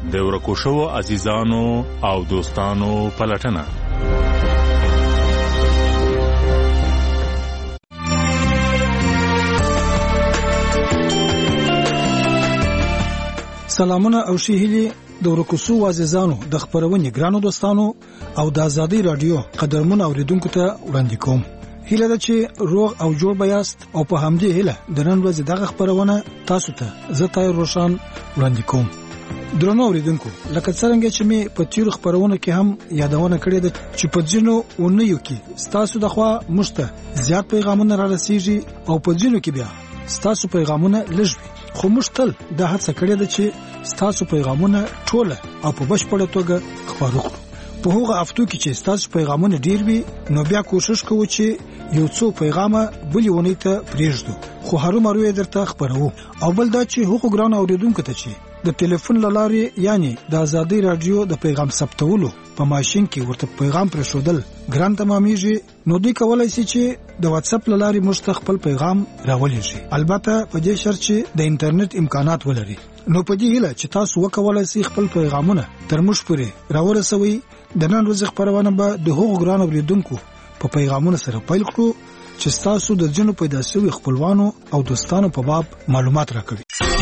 د ورکو شوو عزیزانو او دوستانو پلټنه. سلامونه او شهیلی د ورکو شوو عزیزانو د خبرونې ګرانو دوستانو او د آزادۍ رادیو قدرمن اوریدونکو ته وړاندې کوم. هیله ده چې روغ او جوړ بیاست او په همدې هیله د نن ورځې دغه خبرونه تاسو ته زه طاهر روشن وړاندې کوم. درنو اوریدونکو، لکه څنګه چې می په تیر خبرونه کې هم یادونه کړې ده چې په ځینو اونیو کې ستاسو د خوا مشته زیات پیغامونه را رسیږي او په ځینو کې بیا ستاسو پیغامونه لږ وي، خو مشتل د هڅه کړې ده چې ستاسو پیغامونه ټول او په بشپړه توګه خبرو کړو. په هغه افتو کې چې ستاسو پیغامونه ډیر وي، نو بیا کوشش کوو چې یو څو پیغامه بلې ونی ته پریږدو، خو هرومرو یې درته خبرو. او بل دا چې حقوق ګران اوریدونکو ته چې د ټلیفون لارې یعنی د آزادۍ رادیو د پیغام ثبتولو په ماشين کې ورته پیغام پرېښودل ګران تمامېږي، نو دوی کولای شي چې د واتس اپ لارې مستقبل پیغام راولېږي، البته په دې شرط چې د انټرنیټ امکانات ولري. نو په دې هیله چې تاسو وکولای شئ خپل پیغامونه تر موږ پورې راورسوي. د نن ورځې خبرونه به د حقوق ګران اوریدونکو په پیغامونو سره پیل کړو چې تاسو د جنو پیدا شوی خپلوانو او دوستانو په باب معلومات راکوي.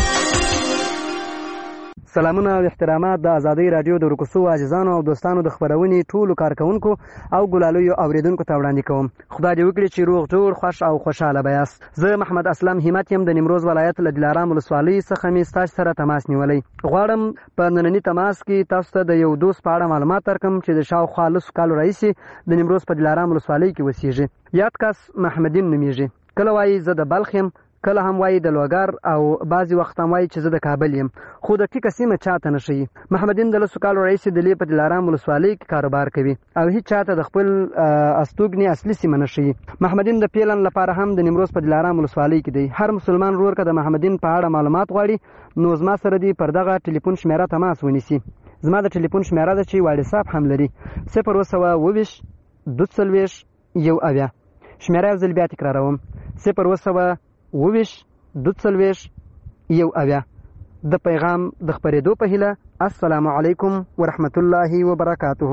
سلامونه او احترامات د آزادۍ رادیو د ورکو شوو عزیزانو او دوستانو د خبرونې ټولو کارکونکو او ګلالیو اوریدونکو ته وړاندې کوم. خدای دې وکړي چې روغ جوړ خوش او خوشاله بیاست. زه محمد اسلم همت یم د نیمروز ولایت له دلارام ولسوالۍ څخه می ستاسو سره تماس نیولې. غواړم په نننی تماس کې تاسو ته د یو دوست په اړه معلومات درکم چې د شاوخوا لسو کالو راهیسې د نیمروز په دلارام ولسوالۍ کې اوسېږي. یاد کس محمدین نومیږي. کله وایي زه د بلخ یم، کله هم وایي د لوګر او بعضی وخت هم وایي چې زه د کابل یم، خو د ټیکه سیمه چاته نه ښیي. محمدین د لسو کالو راهیسې د لې په دلارام ولسوالۍ کې کاروبار کوي او هیڅ چاته د خپل استوګنې اصلي سیمه نه ښیي. محمدین د پیلن لپاره هم د نیمروز په دلارام ولسوالۍ کې دی. هر مسلمان ورور که د محمدین په اړه معلومات غواړي نو زما سره دی پر دغه ټلیفون شمیره تماس ونیسي. زما د ټلیفون شمیره ده چې واتساپ هم لري 020 22 1 شمیره یو ځل بیا تکراروم 020 22 1 د پیغام د خبرېدو په هیله. السلام علیکم ورحمت الله وبرکاته.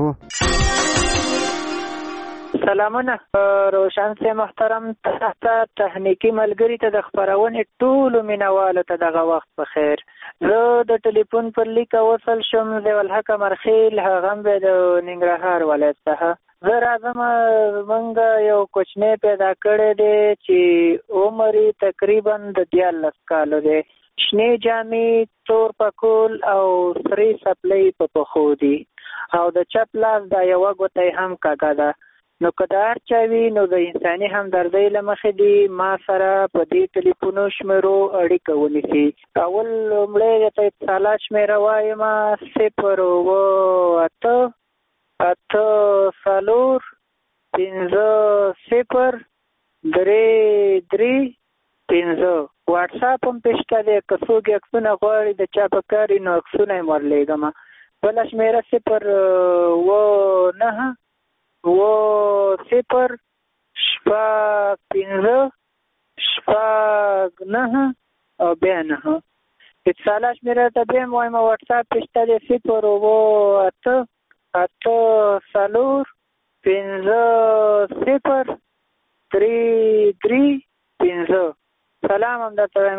سلامونه روشن سے محترم تخنیکی ملګری ته د خبرونې ټولو مینوالو ته دغه وخت په خیر. زه د ټلیفون پر لیک وصل شم د ولحق مرخیل هغه به د ننګرهار ولایت څخه. زه راځم موږ یو کوچنی پیدا کړی دی چې عمر تقریبا د 14 کالو دی. شنې جامې، تور پکول او سرې سپلۍ په پښو دي او د چپ لاس دا یوه ګوته هم کږه ده. نو که د هر چا وي نو د انساني همدردۍ له مخې دي ما سره په دې ټلیفونو شمیرو اړیکه ونیسي. اول لومړی درته اتصالات شمیره وایم 0 واټساپ هم پېشته دی. که څوک عکسونه غواړي د چا په کار نو عکسونه یې ورلیږم. بله شمیره 0 او بیا 9 اتصالات شمیره ته بیا هم وایم واټساپ پېشته دی 0 سلام هم درته وایم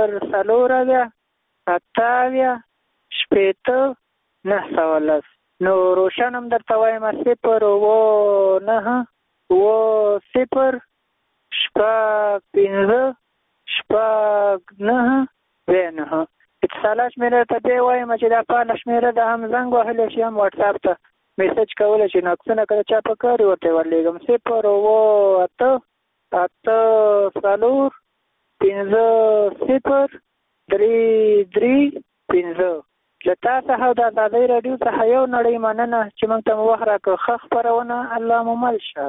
0 نو روشن هم درته وایم 0 اتصالات شمیره ته بیا وایم چې دا پاله شمیره ده هم زنګ وهلی شي هم واټساپ ته میسج کولی شي. نو عکسونه که د چا په کار ورته ورلیږم 0 له تا څخه د آزادۍ راډیو څخه یو نړۍ مننه چې موږ ته مو وخت راکړ. ښه خپرونه الله مو مل شه.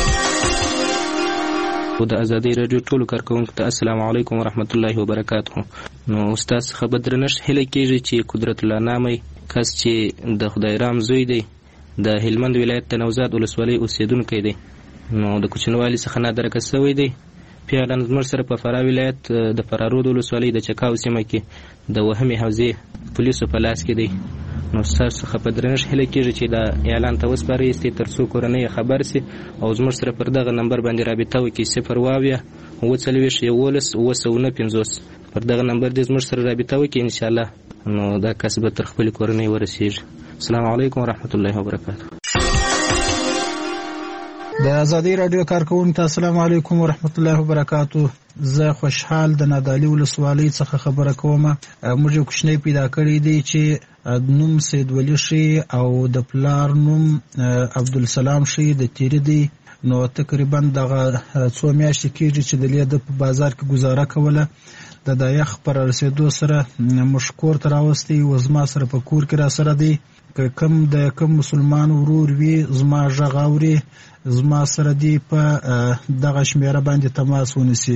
د آزادۍ راډیو ټولو کارکوونکو ته السلام علیکم ورحمت الله وبرکاته. نو استاد څخه به درنښت هیله کېږي چې قدرت الله نامي کس چې د خدای رام زوی دی د هلمند ولایت د نوزاد ولسوالۍ اوسېدونکی دی، نو د کوچنوالي څخه نادرکه شوی دی. پیاله زموږ سره په فراه ولایت د فرارود ولسوالۍ د چکاو سیمه کې د وهمې حوزې پولیسو په لاس کې دی نو ستاسو څخه په درنښت هیله کېږي چې دا اعلان ته وسپارئ تر څو کورنۍ خبر سي او زموږ سره پر دغه نمبر باندې رابطه وکړي 0 پر دغه نمبر دې زموږ سره رابطه وکړي ان شاء الله نو دا کسب تر خپل کورنۍ ورسیږي. السلام علیکم ورحمت الله وبرکاته. د ازادي رادیو کارکونکو السلام علیکم ورحمت الله وبرکاته. زه خوشحال د نادعلي ولسوالۍ څخه خبره کوم. موږ یو کوچنی پیدا کړی دی چې نوم سید ولی شي او د پلار نوم عبدالسلام شي د تیری دی. نو تقریبا دغه څو میاشتې کېږي چې د لیده په بازار کې گزاره کوله. د یخ پر رسیدو سره مشکور تر راوستي و زما سره په کور کې را سره دی. کم مسلمان ورور وی زما غږ اوري زما سره دی په دغه شمیره باندې تماس ونیسي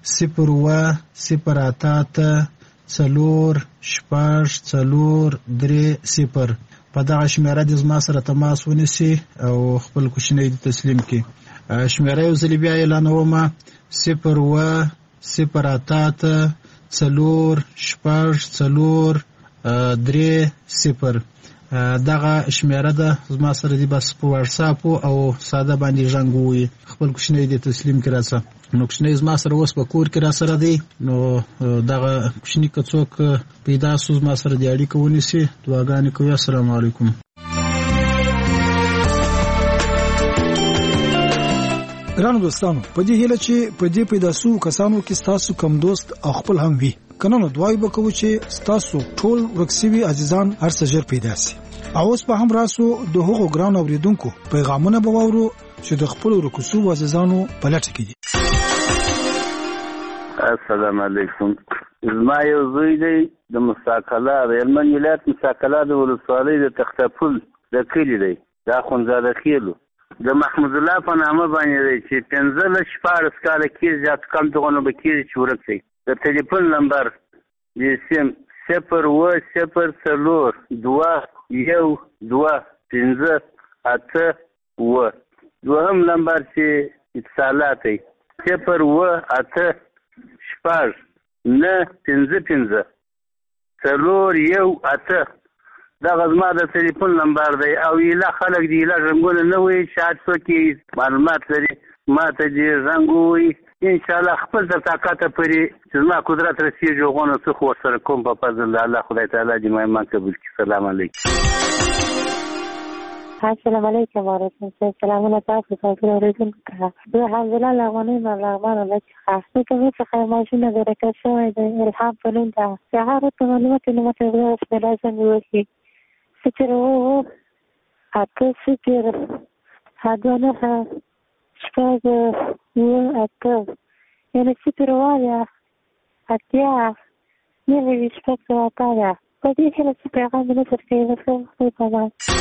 0-8-4-6-4-3-0 په دغه شمیره د زما سره تماس ونیسي او خپل کوشنۍ تسلیم کړي. شمیره یو ځل بیا اعلانوم 0-8-4-6-4-3-0 دغه شمیره ده زما سره دی بس په واتساپ او ساده باندې ژوندوي خپل کوشنۍ د تسلیم کړه. نو کوشنۍ زما سره اوس په کور کې را سره دی. نو دغه کوشنۍ که څوک پیدا سو زما سره دی اړیکه ونیسي. دعاګانې کوي. السلام علیکم. ګرانو دوستانو په دې هیله چې په دې پیدا سو کسانو کې تاسو کم دوست او خپل هم وي کنه نو دعای وکړو چې تاسو ټول ورکسوي عزیزان هر څه ژر پیدا سي. اوس په هم راسو د هغو ګران اوریدونکو پیغامونه به وورو چې د خپل ورکسو عزیزانو په لټه کې دي. السلام علیکم. زما یو زوی دی د مستقلا د هلمند ولایت مستقلا د ولسوالۍ د تختپل د کلي دی دا خونزاده خیلو د محمود الله په نامه باندې دی چې 15-14 کاله کېږي زیات کم دغونه به کېږي چې ورک دی. د ټلیفون نمبر د سیم 0-0-0-2-1-2-5-8. دوهم نمبر چې اتصالات دی 0-8-9-5-5-4-1-8. دغه زما د ټلیفون نمبر دی او ایله خلک دی ایله رنګونه نه وي شاید څوک معلومات لري ما ته دې رنګ ووایي ان شاء الله خپل تر طاقته پورې چې زما قدرت رسېږي هغونه څه خو ورسره کوم په فضل الله خدای تعالی دې ما ایمان قبول کړي. سلام علیکم. السلام علیکم ورحمۃ اللہ. سلامونه تاسو ته اوریدونکو ته. زه حمزله لغمنۍ ملغمانه له څخه کومه څخه ماشینه درکه شوې ده الهام فنون ده سهار ته معلومات نه مته ورس په لازم وي ستر او اته ستر هغه شپږ یو اته یعنی ستر وایا اتیا نه وی شپږ وایا په دې کې څه پیغام نه ترکي وکړم.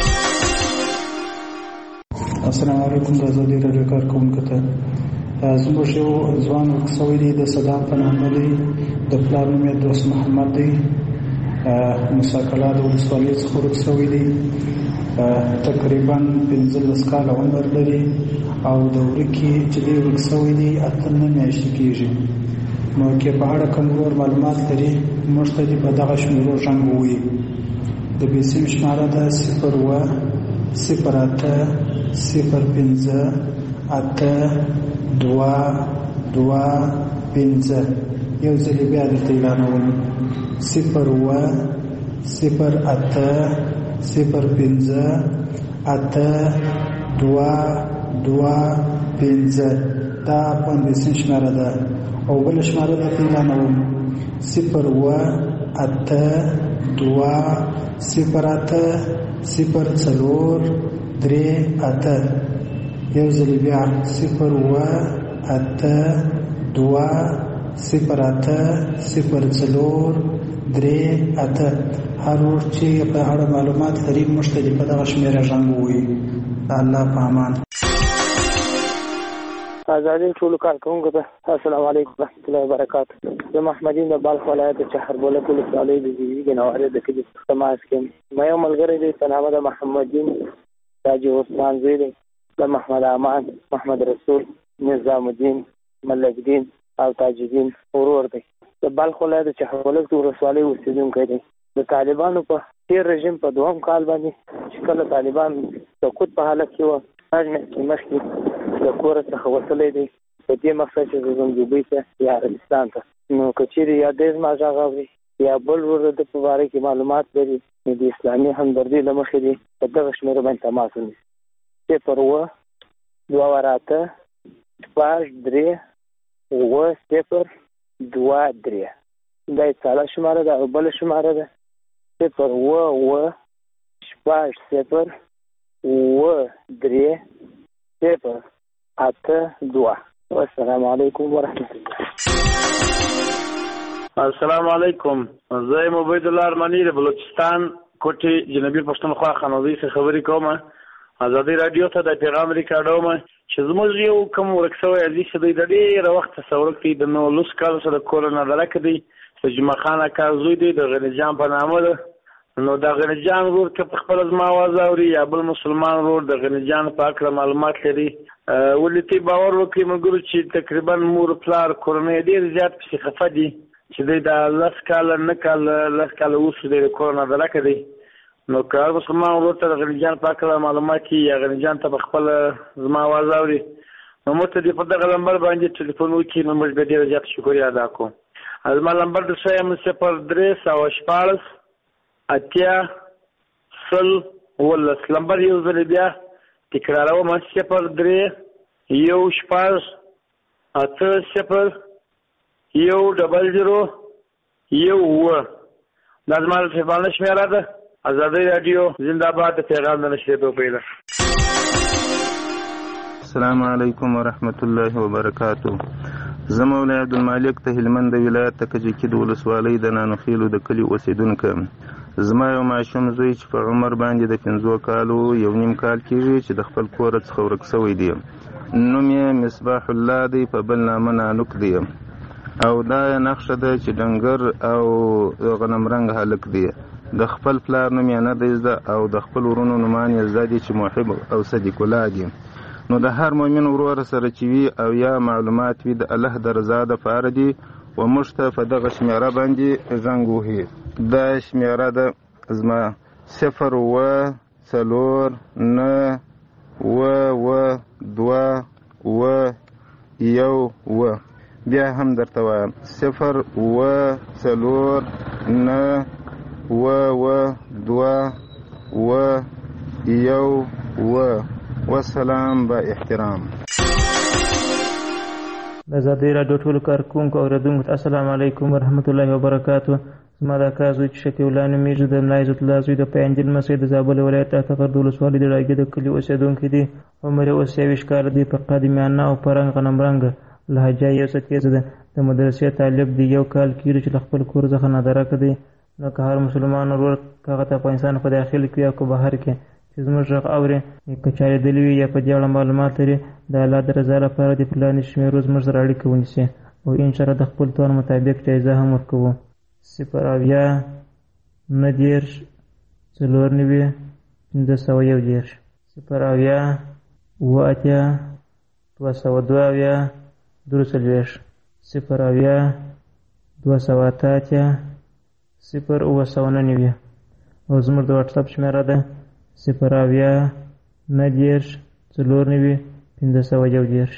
السلام علیکم. د ازادي رادیو کارکونکو ته زموږ یو ځوان ورکسوی دی د صدام په نامه دی د پلار نوم یې دوست محمد دی مساکلا د ولسوالۍ څخه ورکسوی دی تقریبا 15 کاله عمر لري او د ورکې چې دی ورکسوی دی 8 میاشتې کېږي. نو کې په اړه کوم نور معلومات لري موږ ته دې په دغه شمیرو ژوند ووایي. د بیسیم شماره ده 0-8-0-5-8-2-2-5. یو ځل بیا درته اعلانوم 0-8-0-5-8-2-2-5. دا پنځه شماره ده او بل شماره درته اعلانوم 0-8-2-0-8-0-4-3-8. یو ځل بیا 0-8-2-0-8-0-4-3-8. هر ور چې په اړه معلومات لري موږ ته په دغه شمیره ژوند ووایي. الله په امان. ازادي ټول کارکونکو ته السلام علیکم ورحمۃ اللہ وبرکاتہ. زه محمدین د بلخ ولایت چهربوله ولسوالۍ د جنواري د کلي تماس کې مې یو ملګری دی په نامه د محمدین تاج عثمان زوی دی د محمد امان محمد رسول نظام الدین ملک دین او تاج الدین ورور دی. د بلخ ولایت چهربوله ولسوالۍ اوسیدونکی دی. د طالبانو په تیر رژیم په 2م کال باندې چې کله طالبان سقوط په حالت کې وو مخکې د کور څخه وتلی دی په دې مقصد چې زموږ دوبۍ ته یا عربستان ته. نو که چیرې یا ډېر ما غږ اوري یا بل ورور د په باره کې معلومات لري نو د اسلامي همدردۍ له مخې دی په دغه شمېره باندې تماس ونیسي 0 2 8 5 3 9 0 2 3. دا یې ساده شماره ده او بله شماره ده 0 5 0 3 0 8 2. والسلام علیکم ورحمت الله. السلام علیکم. زه یم عبید الله ارمنی د بلوچستان کوټې جنوبي پښتونخوا خانوزۍ څخه خبرې کوم. ازادي رادیو ته د پیغام ریکارډوم چې زموږ یو کوم ورک شوی عزیز دی د ډېره وخته سورک دی د 19 کالو سره کورونه درک دی چې جمعه خان اکا زوی دی د غني جان په نامه ده. نو د غني جان ورور که په خپل ځما आवाज اوري یا بل مسلمان ورور د غني جان په اړه معلومات لري ولې باور وکړي موږ چې تقریبا مور پلار کورونه ډېر زیات په خفه دي چې د 10 کال نه کال 10 کال اوس د کورونه درک دی. نو که مسلمان ورور ته د غني جان په اړه معلومات یا غني جان ته په خپل ځما आवाज اوري نو موږ ته په دغه نمبر باندې ټلیفون وکړي نو موږ به ډېر زیات شکریا ادا کوو. ازما نمبر د سیم 0314 اتیا سل ولس نمبر یو ځل بیا تکراروم 03 یو شپږ اته صفر یو ډبل زیرو یو اووه. دا زما د ټلیفون شمېره ده. ازادي رادیو زنده باد. د پیغام د نشریدو پیله. السلام علیکم ورحمت الله وبرکاته. زه مولا عبدالمالک ته هلمند ولایت ته کجکي د ولسوالۍ د نانوخیلو د کلي اوسېدونکی. زما یو ماشوم زوی چې په عمر باندې د 15 کالو یو نیم کال کېږي چې د خپل کور څخه ورک شوی دی. نوم یې مصباح الله دی په بل نامه نانوک دی او دا نقشه ده چې ډنګر او غنم رنګ هلک دی. د خپل پلار نوم یې نه دی زده او د خپل ورونو نومان یې زده دي چې محب او صدیق الله دي. نو د هر مؤمن ورور سره چې وي او یا معلومات وي د الله د رضا دپاره دي و موږ ته په دغه شمېره باندې زنګ وهي. دا شمېره ده زما 0 4 9 2 1 بیا هم درته وایم 0 4 9 2 والسلام با احترام. د ازادي رادیو ټولو کارکوونکو او اوریدونکو السلام علیکم ورحمت الله وبرکاته. زما د اکا زوی چې شفیع الله نومیږي د ملا عزت الله زوی د پیانجل مسجد د زابل ولایت تخرد ولسوالۍ د راګي د کلي اوسېدونکی دی. عمر یې اوس 23 کاله دی. په قادمیانه او په رنګ غنم رنګ لهجه یې اوس تیزه ده. د مدرسې طالب دی. 1 کال کېږي چې له خپل کور څخه نادرکه دی. نو که هر مسلمان ورور که هغه ته افغانستان په داخل کې یا که بهر کې چې زموږ غږ اوري که چارېدلي وي یا په دې اړه معلومات لري د الله د رضا لپاره د پلاني شمېرو زموږ سره اړیکه ونیسي او انشاءالله د خپل توان مطابق جایزه هم ورکوو. 0 90 4 501 0 8 202 240 0 208 0 او زموږ د واټساپ شمېره ده 0 90 4 501.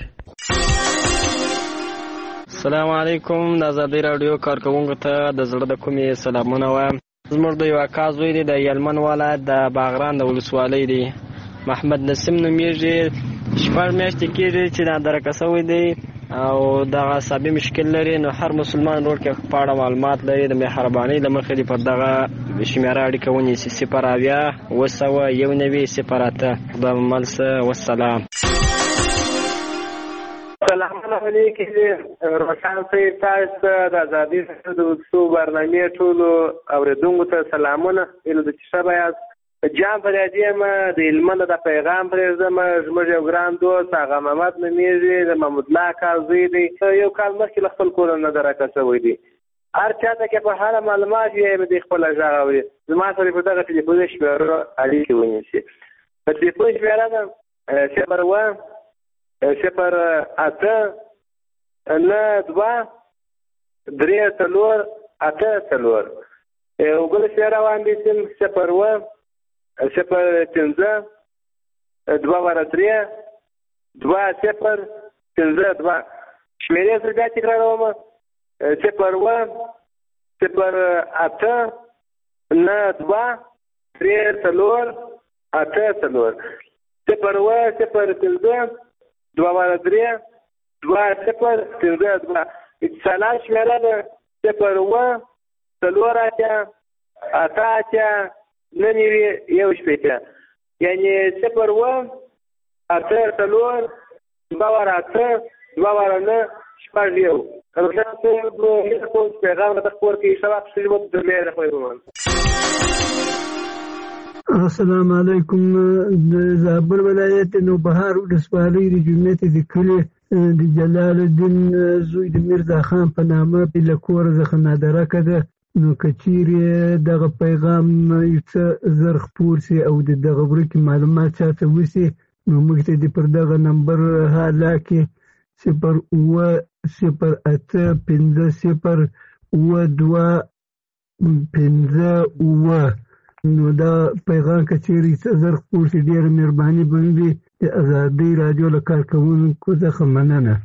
السلام علیکم. د ازادي رادیو کارکوونکو ته د زړه د کومې سلامونه وایم. زموږ د یو اکا زوی دی د یلمن ولایت د باغران د ولسوالۍ دی. محمد نسیم نومیږي. 4 میاشتې کېږي چې نادرکه شوی دی او دغه عصبي مشکل لري. نو هر مسلمان ورور کې په اړه معلومات لري د مهربانۍ له مخې دې پر دغه شمېره اړیکه ونیسي 0 9 0 د ملسه. والسلام. سلام علیکم. روشن صاحب تاسو د ازادي رادیو د وڅو برنامې ټولو اوریدونکو ته سلامونه. اله د شپه یاست. جان پر دې ما د علمانه د پیغام پرېږدم. زموږ یو ګران دوست هغه محمد نومیږي د محمود الله کار زوی دی. یو کال مخکې له خپل کور نه درکه شوی دی. هر چاته کې په هر معلومات یې د خپل ځای اوري. زما سره په دغه ټلیفون شمېره اړیکه ونیسي. په ټلیفون شمېره ده 0 0 8 9 2 3 4 8 4. یو بل شمېره وړاندې کوم 0 0 5 2 ور 3 2 0 5 2 شمېرې زه بیا تکراروم 0 1 0 8 9 2 3 4 8 4 0 1 0 5 2 ور 3 2 0 5 2 اتصالات شمېره ده 0 1 4 8 9 1 شپېته یعنی 0 1 8 4 2 ور 8 2 ور 9 شپږ یو روشن صاحب کوم پیغام د خبر کې سبق شروع د مې راغلی. السلام علیکم. د زابل ولایت نوبهار ولسوالۍ د جمعیت د کلي د جلال الدین زوی د میرزا خان په نامه بله کور څخه نادرکه ده. نو که چیرې دغه پیغام یو څه زر خپور سي او د دغه ورکې معلومات چاته وسي نو موږ ته دې پر دغه نمبر حالا کې 0 اوه 0 8 5 0 اوه 2 5 اوه. نو دا پیغام که چیرې څه زر خپور سي ډېره مهرباني به وي. د ازادۍ راډیو له کارکوونکو څخه مننه.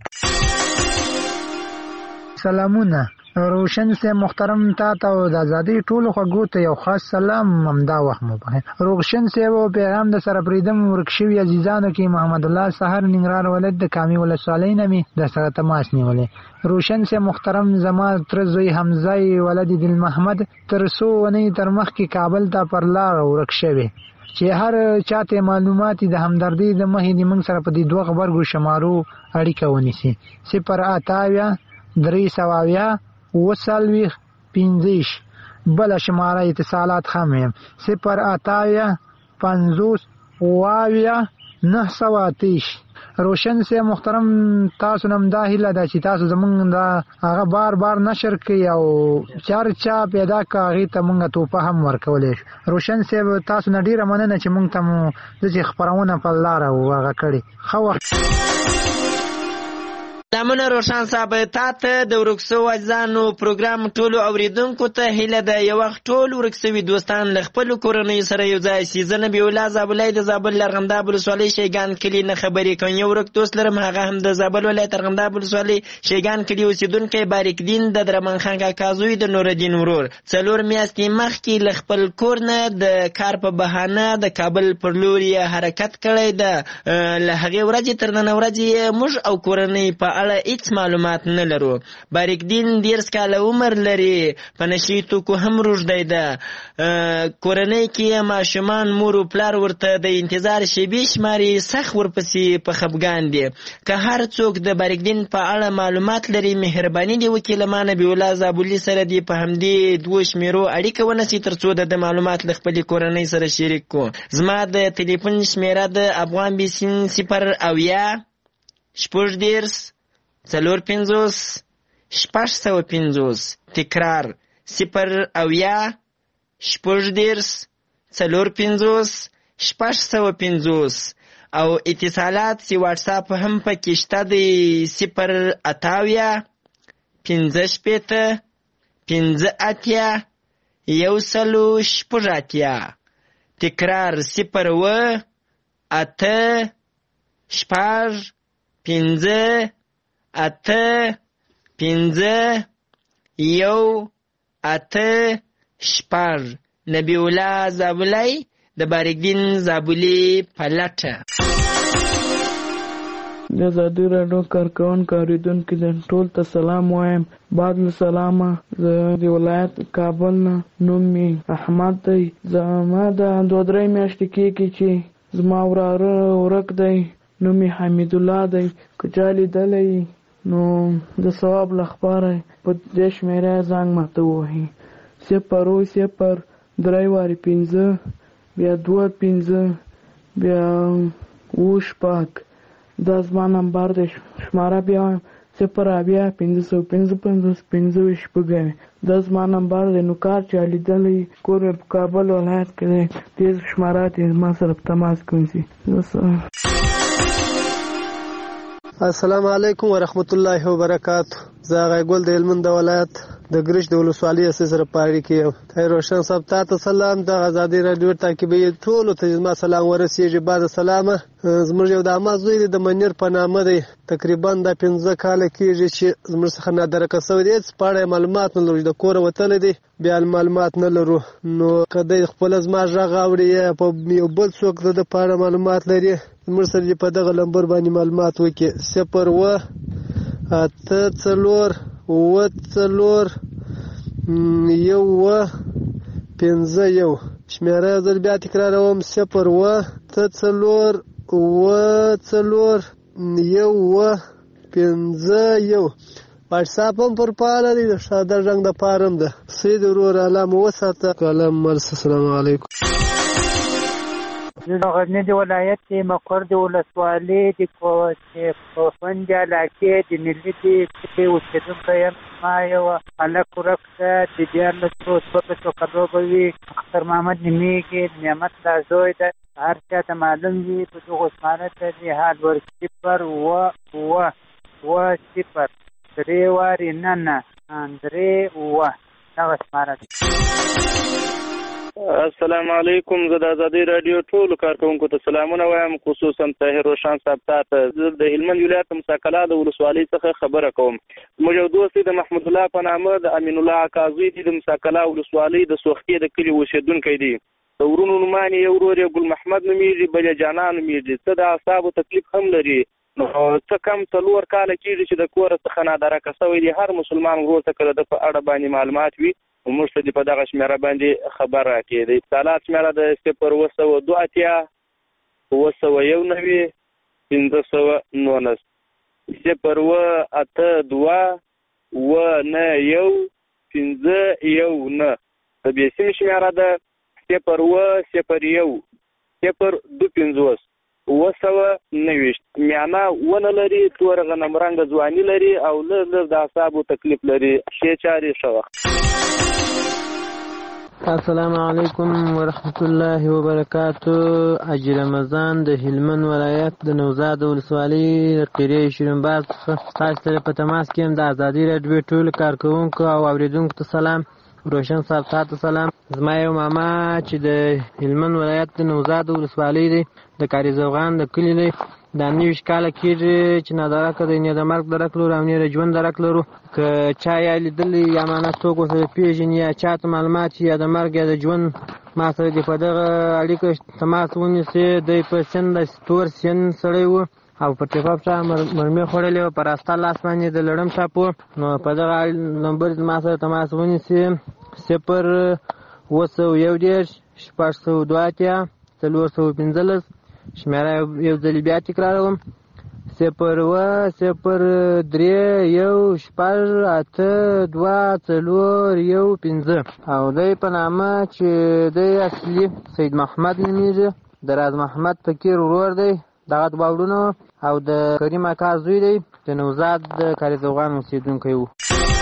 سلامونه روشن سے محترم تا ته د ازادۍ ټولو خوږو ته یو خاص سلام همدا وخت مو په روشن سے و پیغام د سره پریدم ورکشوي عزیزانو کې محمد الله سحر ننګرهار ولایت د کامي ولسوالۍ نه می د سره تماس نیولې. روشن سے محترم زما تر زوی حمزه ولد دل محمد تر سو ونی تر مخ کې کابل ته پر لار ورکشوي چې هر چاته معلومات د همدردی د مهې د موږ سره په دې دوه خبرګو شمارو اړیکه ونیسي 0 8 3 سواویا وسلوی 15 بل شماره اتصالات خمیم 0 8 50 واویا 930. روشن سے محترم تاسو نم دا هیله ده چې تاسو زمونږ دا هغه بار بار نشر کوي او چرچا پیدا کاغی ته مونږ توپه هم ورکولی. روشن سے تاسو نه ډیره مننه چې مونږ ته مو داسې خپرونه په لاره هغه کړې. ښه وخت. سلامونه روشن صاحب تا ته د ورکسو اجزانو پروګرام ټولو اوریدونکو ته هیله ده یو وخت ټول ورکسوي دوستان له خپلو کورنیو سره یو ځای شي. زه نبي الله زابلۍ د زابل لرغنداب ولسوالۍ شیګان کلي نه خبرې کوم. یو ورک دوست لرم هغه هم د زابل ولایت لرغنداب ولسوالۍ شیګان کلي اوسېدونکی باریک دین د درمان خان کاکا زوی د نورالدین ورور 4 میاشتې مخکې له خپل کور نه د کار په بهانه د کابل پر لور یې حرکت کړی ده. له هغې ورځې تر نن ورځې موږ او کورنۍ په اړه هیڅ معلومات نه لرو. باریک دین 10 کاله عمر لري، په نشي توکو هم روږدی ده. کورنۍ کې ماشومان مور او پلار ورته د انتظار شیبې شماري، سخت ورپسې په خفګان دي. که هر څوک د باریک دین په اړه معلومات لري مهرباني دي وکړي له ما نبي الله زابلي سره دي په همدې دوه شمیرو اړیکه ونیسي تر څو د معلومات له خپلې کورنۍ سره شریک کو. زما د ټلیفون شمیره د افغان بیسین 0 اویا 14 450 650 تکرار 0 اویا 14 450 650 او اتصالات سی واتساپ هم پکې شته دی 0 اتاویا 15 15 یوسلو شپږاتیا تکرار 0 و 8 شپږ 15 8 15 یو 8 شپږ. نبی الله زابلی د باریک دین زابلی په لټه. د ازادي راډیو کارکوونکو اوریدونکو د ټول ته سلام وایم. بعد له سلامه زه د ولایت کابل نه نوم مې احمد دی. زما د 2-3 میاشتې کېږي چې زما وراره ورک دی، نوم یې حمید الله دی. که چا لیدلی نو د ثواب لپاره په دې شمېره زنګ ماته ووهي 0 3 5 بیا 2 5 بیا 7 شپږ. دا زما نمبر دی. شماره بیا 0 اویا 555 5 شپږ. دا زما نمبر دی. نو کار چا لیدلی کور مې په کابل ولایت کې دی، دې شماره ته ما سره په تماس کې ونیسي. السلام علیکم ورحمت الله وبرکاتہ. زه غیګل د هلمند ولایت د ګرش د ولسوالۍ سره پاړی کې طاهر روشن صاحب تاسو سلام د ازادي رادیو تعقیبي ټول ته زما سلام ورسیږي بعد سلامه زموږ یو د امازوی د منیر په نامه دی تقریبا د 15 کال کېږي چې زموږ څخه نادرکه شوی دی پاړې معلومات نه لري د کور وتل دي بیا معلومات نه لرو نو کله خپل زما ژغ اوري په یو بل څوک د پاړې معلومات لري زموږ سره په دغه لمبر باندې معلومات وکي 0 و 8 4 و 4 یو و 15 یو شمیره زر بیا تکراروم 0 و 4 و 4 یو و 15 یو واتساپ هم پر پاله دی د شاده رنګ د پارم ده سید ورور علامه وساته کلام مرس السلام علیکم د غزنی ولایت کې مقر د ولسوالۍ د کوفنج علاقې د ملي کې اوسېدونکی یم ما یو هلک ورک ده د 1400 کلو به وي اختر محمد نومیږي نعمت دا زوی ده هر چا ته معلوم وي په دغو اسمانه ته د حال ور 0 و 0 درې وارې نه درې و دغه اسمانه ده. السلام علیکم زه د ازادي رادیو ټولو کارکونکو ته سلامونه وایم خصوصا طاهر روشن صاحب ته د هلمند ولایت مساکلا د ولسوالۍ څخه خبره کوم موږ یو دوست د محمد الله په نامه د امین الله قاضي د مساکلا ولسوالۍ د سوختي د کلي اوسیدونکی دی د ورونو نومانې یو ورور ګل محمد نومیږي بل جانان نومیږي څه د اعصابو تکلیف هم لري نو څه کم 4 کاله کېږي چې د کور څخه نادرکه شوی دی هر مسلمان ورور ته کله د په اړه باندې معلومات وي موږ ته په دغه شمیره باندې خبر راکړي د اتصالات شمیره د 0 و 2 9 519 0 و 8 2 و 9 519 د بیسیم شمیره ده 0 و 0 1 0 250 میانا ونه لري تور غنم رنګ ځواني لري او له د اعصابو تکلیف لري شي چاري شو. السلام علیکم ورحمت الله وبرکاتو. اجي رمضان د هلمند ولایت د نوزاد ولسوالۍ قریه شیرینباز تاسو ته په تماس کې د ازادي رادیو ټول کارکونکو او اوریدونکو ته سلام. روشن صاحب تاسو سلام. زما یو ماما چې د هلمند ولایت د نوزاد ولسوالۍ دی د کاری زوغان د کلی دی د 9 کال کېږي چې نادرکه دی نه د مرګ درک لرو او نه د ژوند درک لرو که چا یا لیدلی یا معنا څوک ورسره پیژني یا چاته معلومات یا د مرګ یا د ژوند ما سره د په دغه اړیکه تماس ونیسي دی په سن د ستور سن سړی و او په ټیپاپ چا مرمي خوړلې و پر استا لاس باندې د لړم ټاپو نو په دغه نمبر ما سره تماس ونیسي 0 و 1 402 415 شمیره یو ځل بیا تکراروم 0 و 0 3 1 8 2 4 15 او دی په نامه چې دی اصلي سید محمد نومیږي د راز محمد فقیر ورور دی دغه باورونو او د کریم اکا زوی دی د نوزاد د کاریزوغان اوسیدونکی و.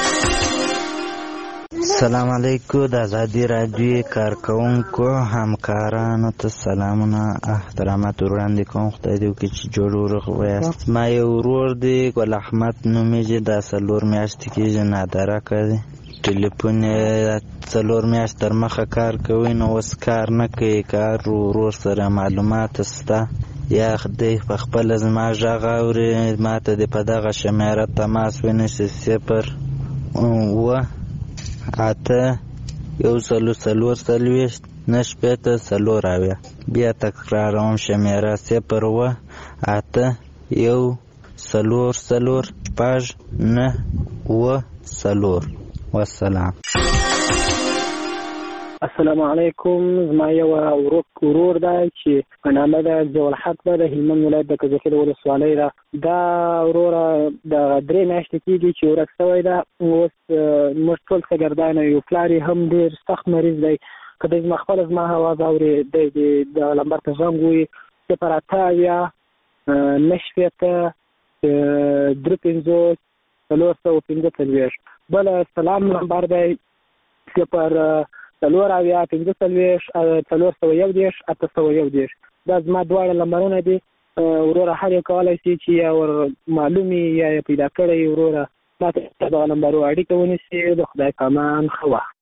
السلام علیکم د ازادي رادیو کارکونکو همکارانو ته سلامونه احترامات وړاندې کوم. خدای دې وکړي چې جوړ ورغ ویاست. ما یو ورور دی ګل احمد نومیږي د 4 میاشتې کېږي نادرکه دی ټلیفون یې 4 میاشت تر مخه کار کوي نو اوس کار نه کوي کار ورور سره معلومات شته یا خدای په خپل زما غږ اوري ما ته د په دغه شمیره تماس ونیسي 0 و 8 1 4 بیا تکراروم شمیره 0 و 8 1 4 9 والسلام. السلام علیکم. زما یو ورور دی چې په نامه ده ضیاءالحق ده د هلمند ولایت د کجکي د ولسوالۍ ده. دا وروره د 3 میاشتې کېږي چې ورک شوی ده. اوس موږ ټول ښه یو پلار یې هم ډېر سخت مریض دی که دی زما خپله زما اواز اوري دی د لمبر ته زنګ ووایي 0 9 3 بله سلام نمبر دی 0 4 5 دا زما دواړه لمبرونه دي. وروره هر یو کولی شي چې یا ور معلومي یا پیدا کړی وروره ماته د نمبر اړیکه ونیسي. د خدای پامان ښه وخت.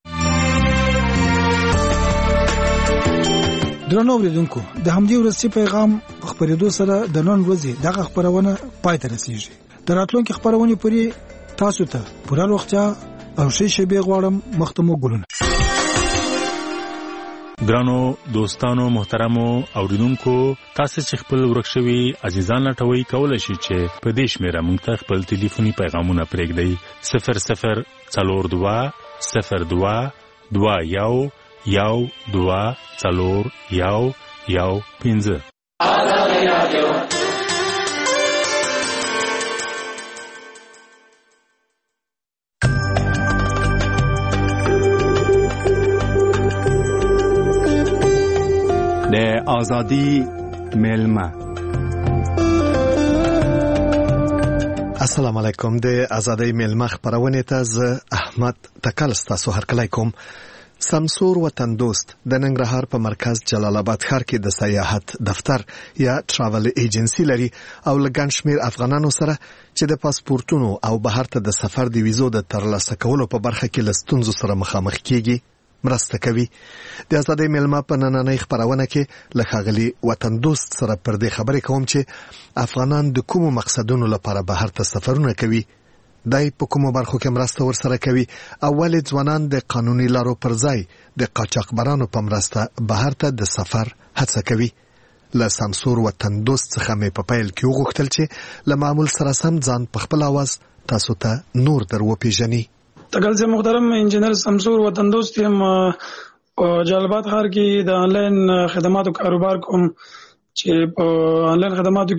درنو اوریدونکو، د همدې ورځې پیغام خبرېدو سره د نن ورځې دغه خبرونه پای ته رسیږي. د راتلونکي خبرونه پورې تاسو ته پوره وختیا او شی غواړم مختمو ګلونه. ګرانو دوستانو محترمو اوریدونکو، تاسو چې خپل ورکشوي عزیزان لټوي کولای شئ چې په دې شمیره موږ ته خپل ټلیفوني پیغامونه پرېږدئ 0042 02 21 1 2 4 1 1 5. د آزادی میلمه. السلام علیکم. د آزادی میلمه خبرونه ته ز احمد تکل تاسو هرکلی کوم. سمسور وطن دوست د ننګرهار په مرکز جلال آباد ښار کې د سیاحت دفتر یا ټراول ایجنسی لري او لګن شمیر افغانانو سره چې د پاسپورتونو او بهر ته د سفر د ویزو د ترلاسه کولو په برخه کې لستونزو سره مخامخ کیږي مرسته کوي. د آزادۍ میلمه په نننۍ خبرونه کې له ښاغلي وطن دوست سره پر دې خبرې کوم چې افغانان د کومو مقصدونو لپاره بهر ته سفرونه کوي، دای په کومو برخو کې مرسته ورسره کوي، او ولې ځوانان د قانوني لارو پر ځای د قاچاقبرانو په مرسته بهر ته د سفر هڅه کوي. له سمسور وطن دوست څخه مې په پیل کې وغوښتل چې له معمول سره سم ځان په خپل आवाज تاسو ته نور در وپیژني. تکل سے محترم انجینر سمسور وطن دوست یم جلال آباد ښار کې د آنلاین خدماتو کاروبار کوم چې په آنلاین خدماتو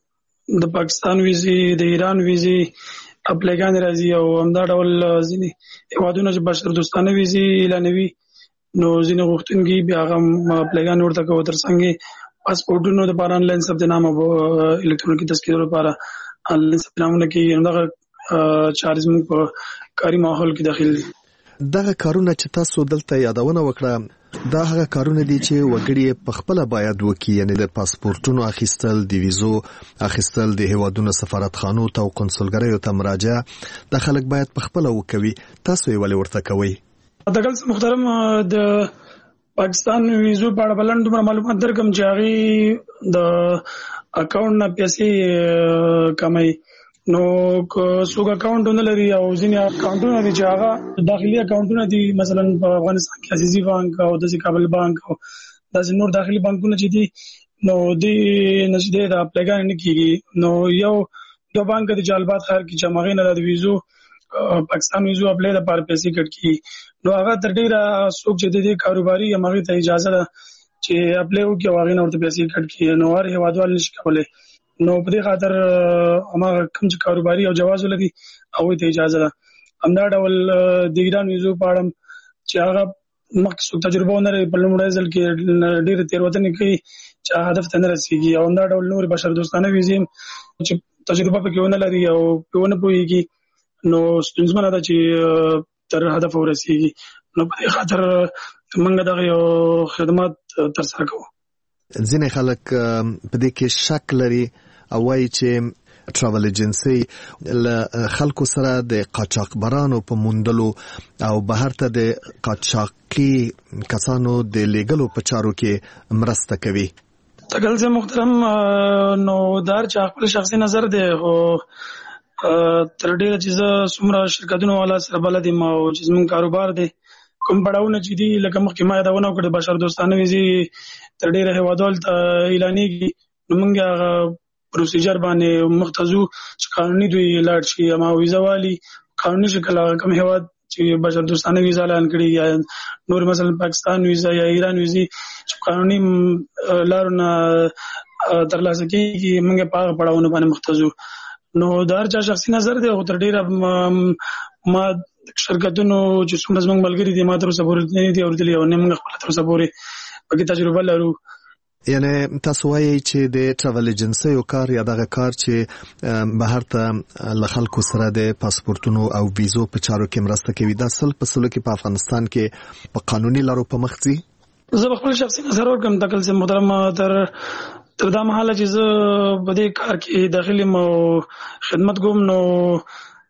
کې د پاکستان ویزي، د ایران ویزي اپلیکان راځي او همدا ډول ځینې هیوادونه چې بشر دوستانه ویزي اعلانوي نو ځینې غوښتونکي بیا هغه اپلیکان ورته کوي. ترڅنګ پاسپورټونو لپاره آنلاین ثبت نام او الکترونیکي تذکرو لپاره آنلاین ثبت نامونه کوي. همدغه چارج موږ په کاري ماحول کې داخل دي. دغه کارونه چې تاسو دلته یادونه وکړه دا هغه کارونه دي چې وګړي په خپل باید وکړي، یعنی د پاسپورتونو اخیستل، د ویزو اخیستل، د هیوادونو سفارتخانو ته او کنسولګریو ته مراجعه د خلک باید په خپل وکوي. تاسو یې ولې ورته کوي؟ دغه محترم د پاکستان ویزو په اړه بلند معلومات درکم چې هغه د اکاونټ نه پیسې کمای نو څوک اکاونټونه لري او ځینې اکاونټونه دي چې هغه داخلي اکاونټونه دي، مثلا په افغانستان کې عزیزي بانک او د کابل بانک او داسې نور داخلي بانکونه چې دي نو د نشده د اپلیکان نه کیږي. نو یو بانک د جلال آباد ښار کې چې مغه نه د ویزو پاکستان ویزو اپلای لپاره پیسې کټ کی نو هغه تر ډیره څوک چې د کاروباري مغه ته اجازه ده چې اپلای وکړي او هغه نور ته پیسې کټ کی نو هر هیوادوال نشي کولای. نو په دې خاطر هغه کوم چې کاروباري او جواز ولري او ته اجازه ده. همدا ډول د ایران ویزو په اړه چې هغه مخکې تجربه نه لري په لومړي ځل کې ډېر تیروتنې کوي چې هدف ته نه رسیږي او همدا ډول نور بشر دوستانه ویزې چې تجربه پکې ونه لري او په ونه پوهیږي نو ستونزمنه ده چې تر هدف ورسیږي. نو په دې خاطر موږ دغه خدمات ترسره کوو. ځینې خلک په دې کې شک لري او وایي چې ټراول ایجنسی له خلکو سره د قاچاقبرانو په موندلو او بهر ته د قاچاقي کسانو د لیږلو په چارو کې مرسته کوي. تکل سے محترم نو دار چې خپل شخصي نظر دی او تر ډیره چې څومره شرکتونو والا سره بلد یم او چې زموږ کاروبار دی کوم پړاوونه چې دي لکه مخکې ما یادونه وکړه بشر دوستانه ویزې تر ډیره هیوادوال ته اعلانېږي نو موږ هغه پروسیجر باندې مختزو چې قانوني دوی لاړ شي اما ویزا والی قانوني شکل کوم هیواد چې بشر دوستانه ویزا اعلان کړي یا نور مثلا پاکستان ویزا یا ایران ویزي چې قانوني لارونه ترلاسه کیږي موږ په هغه پړاوونه باندې مختزو. نو دا هر چا شخصي نظر دی او تر ډیره ما شرکتونو چې څومره زموږ ملګري دي ما تر اوسه پورې نه دي اورېدلي او نه موږ خپل تر اوسه پورې پکې تجربه لرو. یعنی تاسو وایي چې د ټراول ایجنسی یو کار یا دغه کار چې بهر ته له خلکو سره د پاسپورتونو او ویزو په چارو کې مرسته کوي دا سل په سلو کې په افغانستان کې په قانوني لارو په مخ ځي. زه خپل شخصي نظر ورکوم تکل سے محترم تر دا مهاله چې زه په دې کار کې داخلي مو خدمت کوم نو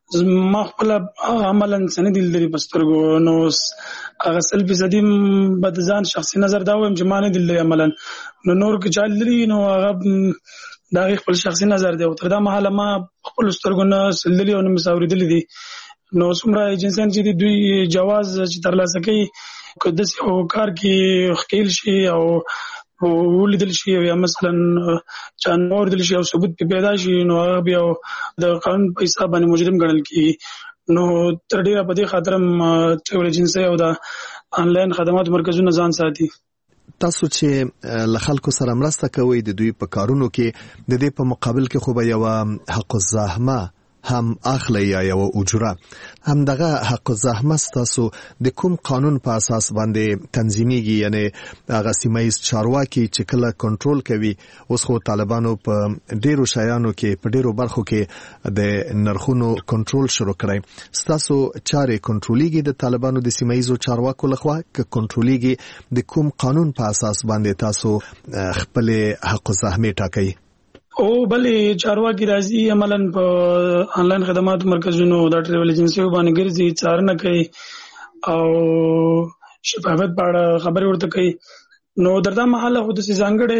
ما خپل عملاً سندې لیدلې په سترګو نو هغه 100% به د ځان شخصي نظر دا وایم چې ما نه دي لیدلې عملاً نو نور که چا لیدلي نو هغه د هغې خپل شخصي نظر دی او تر دا مهاله ما خپلو سترګو نه لیدلي او نه مې څه اورېدلي دي نو څومره ایجنسیان چې دي دوی جواز چې ترلاسه کوي که داسې یو کار کې ښکیل شي او ولیدل شي یا مثلا چا نه اوریدل شي او ثبوت پې پیدا شي نو هغه بیا د قانون په حساب باندې مجرم ګڼل کېږي نو تر ډېره په دې خاطر هم ټریول ایجنسۍ او د آنلاین خدماتو مرکزونه ځان ساتي. تاسو چې له خلکو سره مرسته کوئ د دوی په کارونو کې د دې په مقابل کې خو به یوه حق الزحمه هم اخلي یا یو اجره هم دغه حق الزحمه ستاسو د کوم قانون په اساس باندې تنظیميږي یعنی هغه سیمایي چارواکي چې کله کنټرول کوي اوس خو طالبانو په ډیرو شایانو کې په ډیرو برخو کې د نرخونو کنټرول شروع کړی ستاسو چارې کنټروليږي د طالبانو د سیمایي چارواکو لخوا ک کنټروليږي د کوم قانون په اساس باندې تاسو خپل حق الزحمه ټاکئ او بلې چارواکي راځي عملاً په آنلاین خدماتو مرکزونو د ټریول ایجنسیو باندې ګرځي څارنه کوي او شفافیت په اړه خبرې ورته کوي نو دردا مهاله خو داسې ځانګړې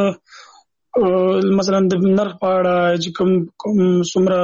مثلا د نرخ په اړه چې کوم څومره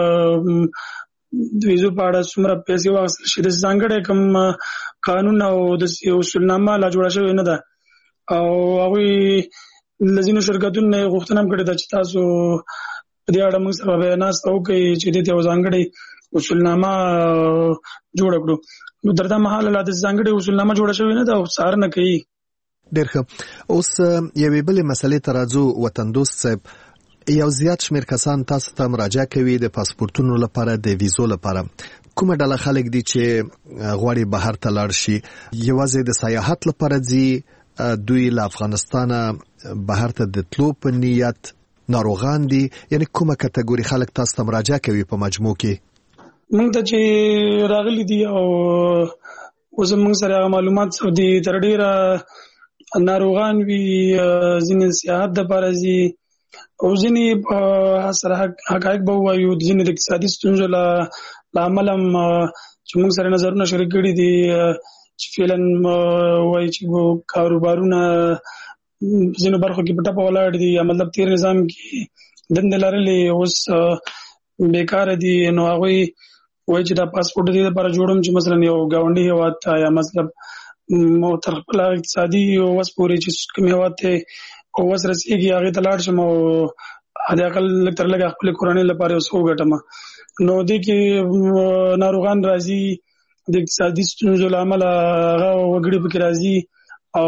د ویزو په اړه څومره پیسې واخیستل شي داسې ځانګړی کوم قانون او داسې اصولنامه لا جوړه شوې نه ده او هغوی لزینو شرکتونو نه غوښتنه هم کړې ده چې تاسو په دې اړه موږ سره به ناسته وکړئ چې دې ته یو ځانګړې اصولنامه جوړه کړو نو تر دا مهاله لا د ځانګړې اصولنامه جوړه شوې نه ده او څارنه کوي. ډېر ښه. اوس یوې بلې مسلې ته راځو. وطن دوست صاحب یو زیات شمېر کسان تاسو ته مراجعه کوي د پاسپورتونو لپاره د ویزو لپاره کومه ډله خلک دي چې غواړي بهر ته لاړ شي یوازې د سیاحت لپاره ځي دوی له افغانستانه بهر ته د تلو په نیت ناروغان دي یعنی کومه کټګوري خلک تاسو ته مراجعه کوي په مجموع کې موږ ته چې راغلي دي او اوس موږ سره معلومات دي تر ډیره ناروغان وي ځینې سیاحت لپاره ځي او ځینې سره حقایق به وایو ځینې د اقتصادي ستونزو له امله چې موږ سره نظرونه شریک کړي دي چې فعلا وایي چې کاروبارونه ځینو برخو کې په ټپه ولاړ دي یا مطلب تیر نظام کې دندې لرلې اوس بیکاره دي نو هغوی وایي چې دا پاسپورټ دې لپاره جوړوم چې مثلا یو ګاونډي هېواد ته یا مطلب تر خپل اقتصادي وس پورې چې کوم هېواد ته وس رسېږي هغې ته لاړ شم او حد اقل لږ تر لږه خپلې کورنۍ لپاره یو څه وګټم نو دې کې ناروغان راځي د اقتصادي ستونزو له امله هغه وګړي پکې راځي او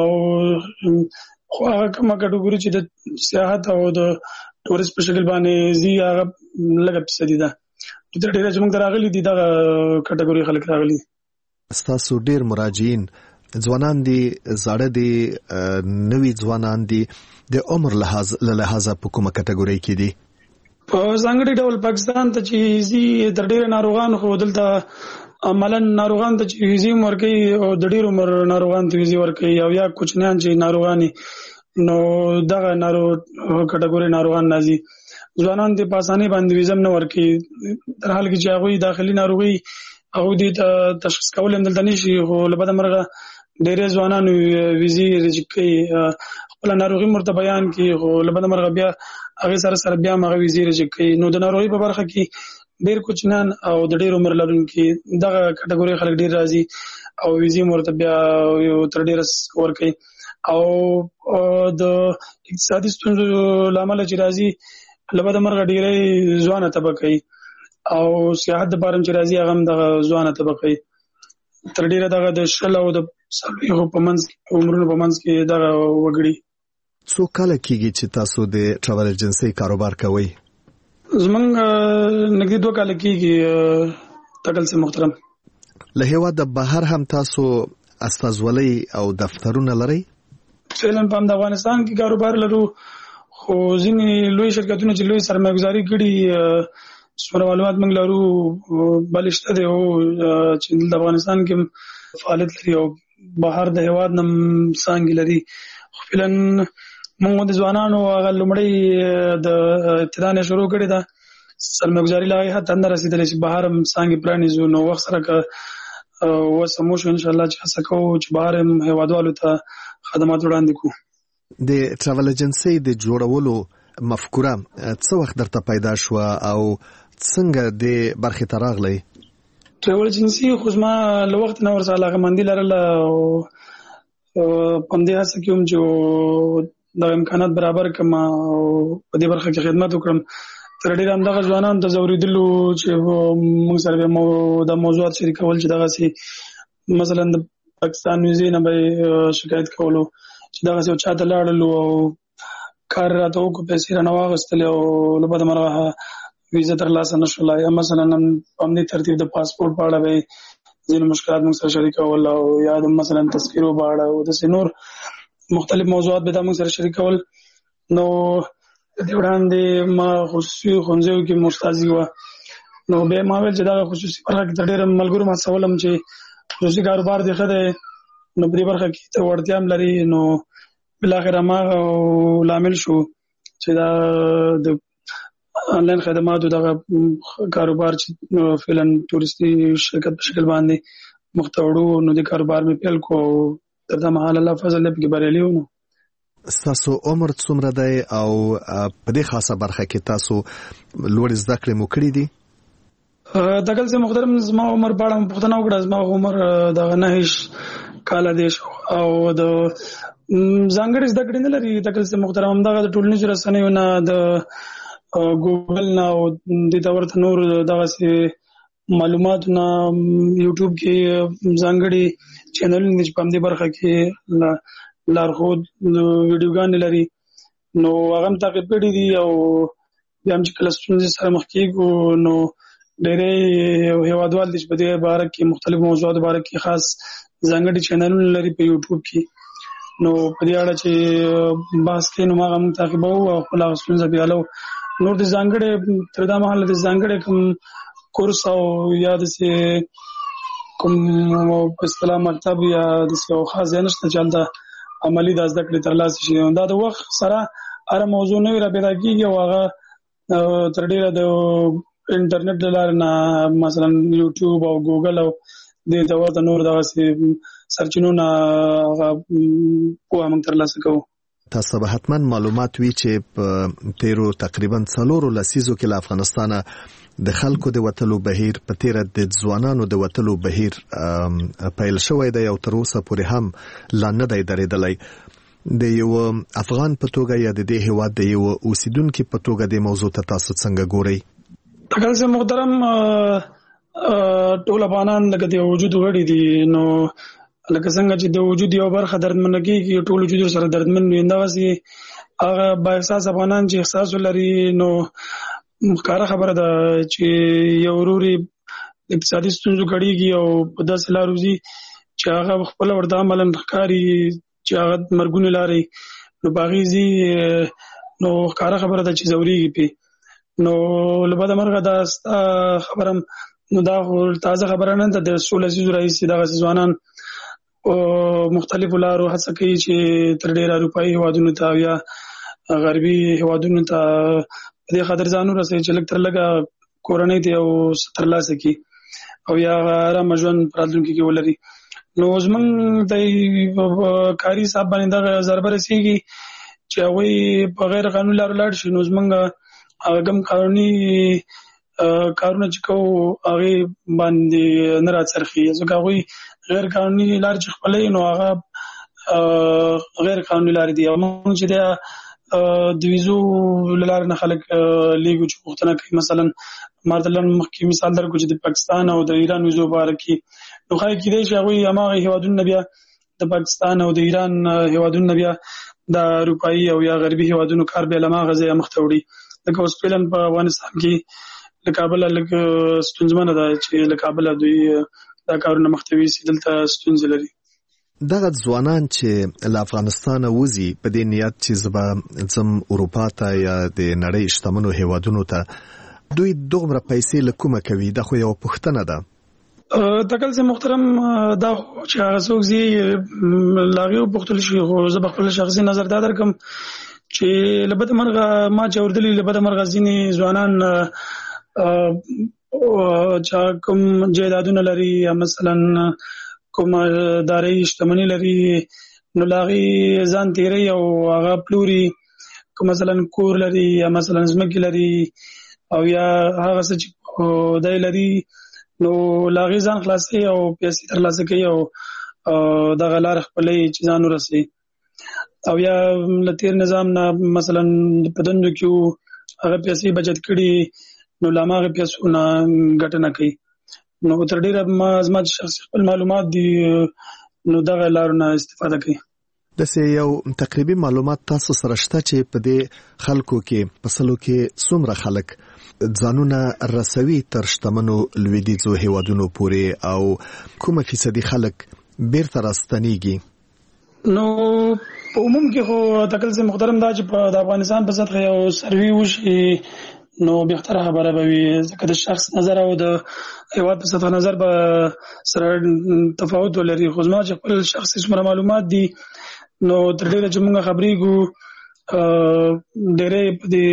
خو هغه کومه کټګوري چې د سیاحت او د ټورست په شکل باندې ځي هغه لږه فیصدي ده تر ډېره چې موږ ته راغلي دي دغه کټګوري خلک راغلي. ستاسو ډېر مراجعین ځوانان دي زاړه دي نوي ځوانان دي د عمر لحاظه په کومه کټګوري کې دي؟ په ځانګړي ډول پاکستان ته چې ځي تر ډېره ناروغان خو دلته عملاً ناروغان ته چې ویزې ورکوي او د ډېر عمر ناروغان ته ویزې ورکوي او یا کوچنیان چې ناروغان نو دغه کټګوري ناروغان راځي ځوانان ته په اسانۍ باندې ویزه نه ورکوي در حال کې چې هغوی داخلي ناروغي هغوی دې ته تشخیص کول هم دلته نشي خو له بده مرغه ډېرې ځوانان ویزې ریجیکټ کوي خپله ناروغي ورته بیان کړي خو له بده مرغه بیا هغې سره بیا هم هغه ویزې ریجیکټ کوي نو د ناروغي په برخه کې ډېر کوچنیان او د ډېر عمر لرونکي دغه کټګوري خلک ډېر راځي او ویزې ورته بیا تر ډېره ورکوي او د اقتصادي ستونزو له امله چې راځي له بده مرغه ډېری ځوانه طبقه او سیاحت دپاره هم چې راځي هغه هم دغه ځوانه طبقه تر ډېره دغه د 60 او د 40 په منځ عمرونو په منځ کې دغه وګړي. څو کاله کېږي چې تاسو د ټراول ایجنسۍ کاروبار کوئ؟ زمونږ نږدې 2 کاله کېږي تکل سي محترم. له هېواده بهر هم تاسو استازولۍ او دفترونه لرئ؟ فعلا په افغانستان کې کاروبار لرو خو ځینې لوی شرکتونه چې لوی سرمایه‌ګزاري کړي څومره معلومات موږ لرو بل شته دی چې د افغانستان کې فعالیت لري او بهر د هېواد نه څانګې لري خو فعلا موږ د ځوانانو هغه لومړی د ابتدا نه شروع کړې ده سرمایه‌ګذاري لایحه ته رسیدلې چې بهر هم څنګه پرانیزو نو وخت سره وسمو شو ان شاء الله چې هڅه کوو چې بهر هم هیوادوالو ته خدمات وړاندې کوو. د ټراول ایجنسي د جوړولو مفکوره څه وخت درته پیدا شو او څنګه د برخې ته راغلی؟ ټراول ایجنسي خو ما له وخت نه ورسره علاقمندي لرله او په دې هڅه کې هم چې د امکانات برابر کړم او په دې برخه کې خدمت وکړم. تر ډیره همدغه ځوانانو ته ضرورېدلو چې موږ سره د موضوعات شریکول چې دغه سي مثلا د پاکستان ویزې نه به شکایت کولو چې دغه سي چاته لاړلو او کار راته وکړو پیسې رانه واغستلې او له بده مرغه ویزه ترلاسه نه شوله یا مثلا په همدې ترتیب د پاسپورټ په اړه به ځینې مشکلات موږ سره شریکول او یا مثلا تذکیرو په اړه او داسې نور مختلف موضوعات به دا موږ سره شریکول. نو د وړاندې ما خصوصي ښوونځیو کې مستاذي وه نو بیا ما ویل چې دا خصوصي برخه کې ډېر ملګرو ما څولم چې خصوصي کاروبار دی ښه دی نو په دې برخه کې ته وړتیا هم لري. نو بالاخره ما لامل شو چې دا د آنلاین خدماتو دغه کاروبار چې فعلا تورستي شرکت په شکل باندې مختوړو نو د کاروبار مې پیل کو تر دا مهال الله فضل دې کې بریالي وو. تاسو عمر څومره دی او په دې خاصه برخه کې تاسو لوړ زده کړې مو کړې دي؟ دغه څه محترم زما عمر په اړه پوښتنه وکړه. زما عمر دغه 9 کال دی او د ځانګړي زده کړې نه لري. دغه څه محترم دغه د ټولنیزو رسنیو نه د ګوګل نه او د تورته نور دغه څه معلومات نه یوټیوب کې ځانګړي چینلونه چې په دې برخه کې لارښود ویډیوګانې لري نو هغه هم تعقیب کړي دي او بیا هم چې کله ستونزې سره مخ کېږو نو ډېری هیوادوال دي چې په دې باره کې مختلف موضوعاتو باره کې خاص ځانګړي چینلونه لري په یوټیوب کې نو په دې اړه چې بحث کوي نو ما هم تعقیبوو او خپل هغه ستونزه بیانوو. نور د ځانګړي تر دا مهاله د ځانګړي کوم کورس او یا داسې کوم په اصطلاح مکتب یا داسې یو خاص ځای نشته چې هلته عملي دا زده کړې ترلاسه شي. دا د وخت سره هره موضوع نوې راپیدا کېږي او هغه تر ډېره د انټرنیټ له لارې نه مثلا یوټیوب او ګوګل او دې ته نور دغسې سرچینو نه هغه پوهه موږ ترلاسه کوو. تاسو به حتما معلومات وي چې په تیرو تقریبا 4 لسیزو کې له افغانستانه د خلکو د وتلو بهیر په تیره د ځوانانو د وتلو بهیر پیل شوی دی او تر اوسه پورې هم لا نه دی درېدلی. د یو افغان په توګه یا د دې هیواد د یو اوسیدونکي په توګه د موضوع ته تاسو څنګه ګورئ؟ تکل سے محترم ټول افغانان لکه د وجود غړي دي نو لکه څنګه چې د وجود یو برخه دردمن کېږي ټول وجود سره دردمن وي دغسې هغه با احساس افغانان چې احساس ولري نو ښکاره خبره ده چې یو وروري اقتصادي ستونزو کړېږي او په داسې لارو ځي چې هغه خپله ورته عملاً ښکاري چې هغه مرګونې لارې نو په هغې ځي نو ښکاره خبره ده چې ځورېږي پې نو له بده مرغه دا ستا خبره نو دا تازه خبره نه ده. د 16 لسیزو راهیسې دغسې ځوانان مختلفو لارو هڅه کوي چې تر ډېره اروپایي هېوادونو ته یا غربي هېوادونو ته په دې خاطر ځان ورسوي چې لږ تر لږه کورنۍ ته یو څه ترلاسه کړي او یا ارامه ژوند په راتلونکي کې ولري. نو زموږ د کاري صاحب باندې دغه ضربه رسېږي چې هغوی په غیر قانوني لارو لاړ شي نو زموږ هغه کوم قانوني کارونه چې کوو هغې باندې نه راڅرخي ځکه هغوی غیر قانوني لارې چې خپلوي نو هغه غیر قانوني لارې دي او موږ چې دی د ویزو له لارې نه خلک لیږو چې پوښتنه کوي. مثلا ما درته مخکې مثال درکړو چې د پاکستان او د ایران ویزو په اړه کې نو ښایي کېدی شي هغوی هماغه هېوادونو نه بیا د پاکستان او د ایران هېوادونو نه بیا د اروپایي او یا غربي هېوادونو کار بیا له هماغه ځایه مخته وړي. لکه اوس فعلا په افغانستان کې له کابله لږ ستونزمنه ده چې له کابله دوی دا کارونه مخته ویسي دلته ستونزې لري. دغه ځوانان چې له افغانستانه وځي په دې نیت چې زه به ځم اروپا ته یا د نړۍ شتمنو هېوادونو ته دوی دومره پیسې له کومه کوي؟ دا خو یوه پوښتنه ده. تکل سے محترم دا چې هغه څوک ځي له هغې وپوښتل شي خو زه به خپل شخصي نظر دا درکړم چې له بده مرغه ما چې اورېدلي له بده مرغه ځینې ځوانان چا کوم جایدادونه لري یا مثلا کوم داري شتمني لري نو لاغي ځان تیری او هغه پلوري کوم مثلا کور لري یا مثلا زمکه لري او یا هغه څه چې دای لري نو لاغي ځان خلاصي او پیسې ترلاسه کوي او د غلار خپلې چې ځان ورسي او یا لتیر نظام نه مثلا پدندو کې هغه پیسې بچت کړي نو لامغه پیسو نه ګټنه کوي نو تر ډیره ما زما شخصي خپل معلومات دي نو دغه لارو نه استفاده کوي. د یو تقریبي معلومات تاسو سره شته چې په دې خلکو کې په سلو کې څومره خلک ځانونه رسوي تر شتمنو لویدیځو هیوادونو پورې او کومه فیصدي خلک بیرته راستنیږي؟ نو په عموم کې خو تکل سے محترم دا چې په افغانستان په سطح یو سروي وشي نو بهتره خبره به وي ځکه د شخص نظر او د هیواد په سطح نظر به سره تفاوت ولري خو زما چې خپل شخصي څومره معلومات دي نو تر ډیره چې موږ خبرېږو ډېرې په دې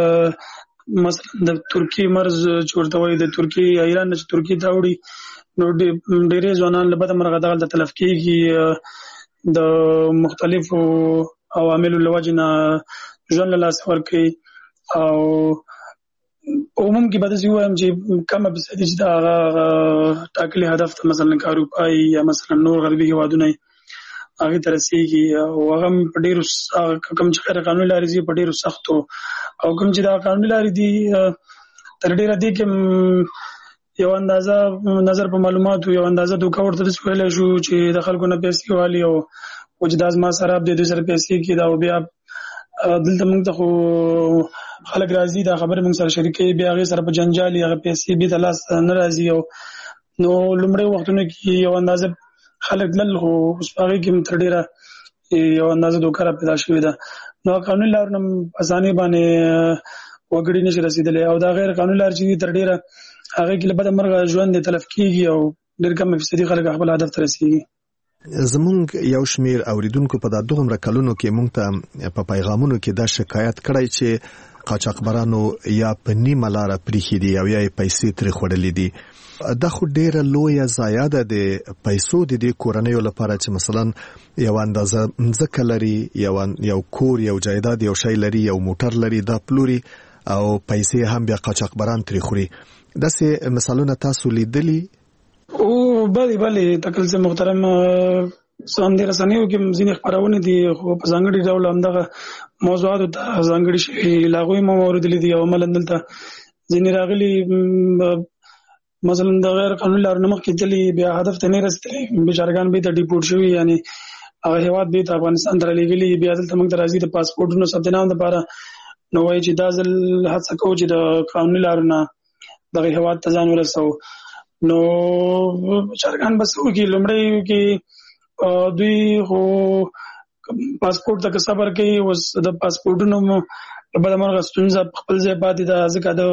مثلا د ترکی مرز چورته وي د ترکی ایران چې ترکی ته وړي نو ډېرې ځوانان له بده مرغه دغه تلف کېږي د مختلفو عواملو له وجې نه ژوند له لاسه ورکوي او عموم کې به داسې ووایم چې کمه فیصدي چې د هغه ټاکلي هدف ته مثلا که اروپایي یا مثلا نور غربي هېوادونه هغې ته رسېږي او هغه په ډېرو کوم چې غیر قانوني لارې دي په ډېرو سختو او کوم چې دا قانوني لارې دي تر ډېره دې کې یو اندازه نظر په معلوماتو یو اندازه دوکه ورته داسې ویلی شو چې د خلکو نه پیسې والي او چې دا زما سراب دی دوی سره پیسې کېده او بیا دلته موږ ته خو خلک راځي دا خبره موږ سره شریکوي بیا هغې سره په جنجال هغه پیسې بېرته لاس نه راځي او نو لومړی وختونو کې یو اندازه خلک تلل خو اوس په هغې کې تر ډېره یو اندازه دوکه را پیدا شوې ده نو قانوني لارو نه په اسانۍ باندې وګړي نشي رسېدلی او دا غیر قانوني لار چې دي تر ډېره هغې کې له بده مرغه ژوند یې تلف کېږي او ډېر کمه فیصدي خلک خپل هدف ته رسېږي. زمونږ یو شمیر اوریدونکو په دومره کلونو کې مونږ ته په پیغامونو کې دا شکایت کړی چې قاچاقبرانو یا په نیمه لاره پریښي دي او یا یې پیسې ترې خوړلې دي. دا خو ډېره لویه ضایع ده د پیسو د دې کورنیو لپاره چې مثلا یو اندازه مځکه لري یو کور یو جایداد یو شی لري یو موټر لري دا پلوري او پیسې هم بیا قاچاقبران ترې خوري. داسې مثالونه تاسو لیدلي؟ او بله تکل سے محترم سم د رسنیو کې ځینې خبرونه دي خو په ځانګړي ډول همدغه موضوعاتو ته ځانګړي شي لاغوي موردلې دي او عملاً دلته ځینې راغلي مثلا د غیر قانوني لارو نه مخکې تللي بیا هدف ته نه رسېدلي بېچارګان بېرته ډیپورټ شوي یعنې هغه هېواد بېرته افغانستان ته رالېږلي بیا دلته موږ ته راځي د پاسپورټونو ثبت نام دپاره نو وایي چې دا ځل هڅه کوو چې د قانوني لارو نه دغه هېواد ته ځان ورسوو نو بېچارګان به څه وکړي لومړی کې دوی خو پاسپورټ ته که صبر کوي اوس د پاسپورټونو په بده مرغه ستونزه په خپل ځای پاتې ده ځکه د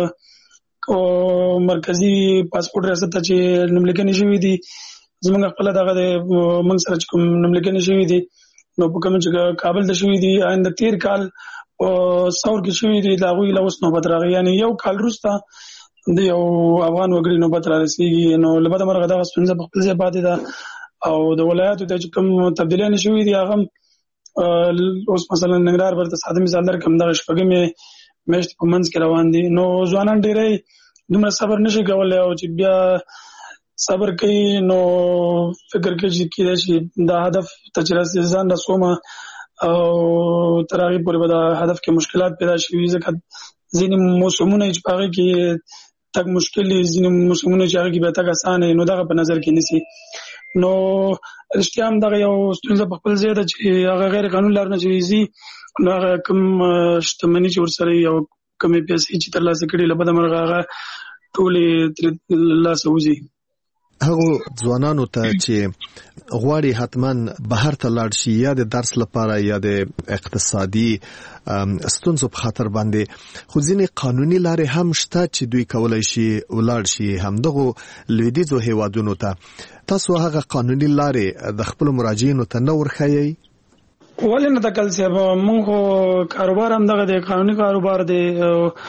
مرکزي پاسپورټ ریاست ته چې نوملیکنې شوي دي زموږ خپله دغه د موږ سره چې کوم نوملیکنې شوي دي نو په کوم چې کابل ته شوي دي آینده تېر کال په سور کې شوي دي د هغوی له اوس نوبت راغی یعنې یو کال وروسته د یو افغان وګړي نوبت را رسېږي نو له بده مرغه دغه ستونزه په خپل ځای پاتې ده او د ولایاتو ته چې کوم تبدیلیانې شوي دي هغه اوس مثلا ننګرهار ورته ساده مثال درکړم دغه شپږمې میاشتې په منځ کې روان دي نو ځوانان ډېری دومره صبر نشي کولی او چې بیا صبر کوي نو فکر کوي چې کېدای شي دا هدف ته چې ځان رسومه او تر هغې پورې به د هدف کې مشکلات پیدا شوي ځکه ځینې موسمونه چې په هغې کې تګ مشکل دي ځینې موسمونه چې هغې کې بیا تګ اسانه نو دغه په نظر کې نیسي نو رښتیا هم دغه یو ستونزه په خپل ځای ده چې هغه غیر قانوني لار نه چې ځي نو هغه کوم شتمني چې ورسره او کومې پیسې چې ترلاسه کړي له بده مرغه هغه ټولې ترې لاسه وځي. هغو ځوانانو ته چې غواړي حتما بهر ته لاړ شي یا د درس لپاره یا د اقتصادي ستونزو په خاطر باندې خو ځینې قانوني لارې هم شته چې دوی کولی شي ولاړ شي همدغو لویدیځو هیوادونو ته. تاسو هغه قانوني لارې د خپلو مراجعینو ته نه ورښیئ؟ ولې نه تکل صاحب موږ خو کاروبار هم دغه دی قانوني کاروبار دی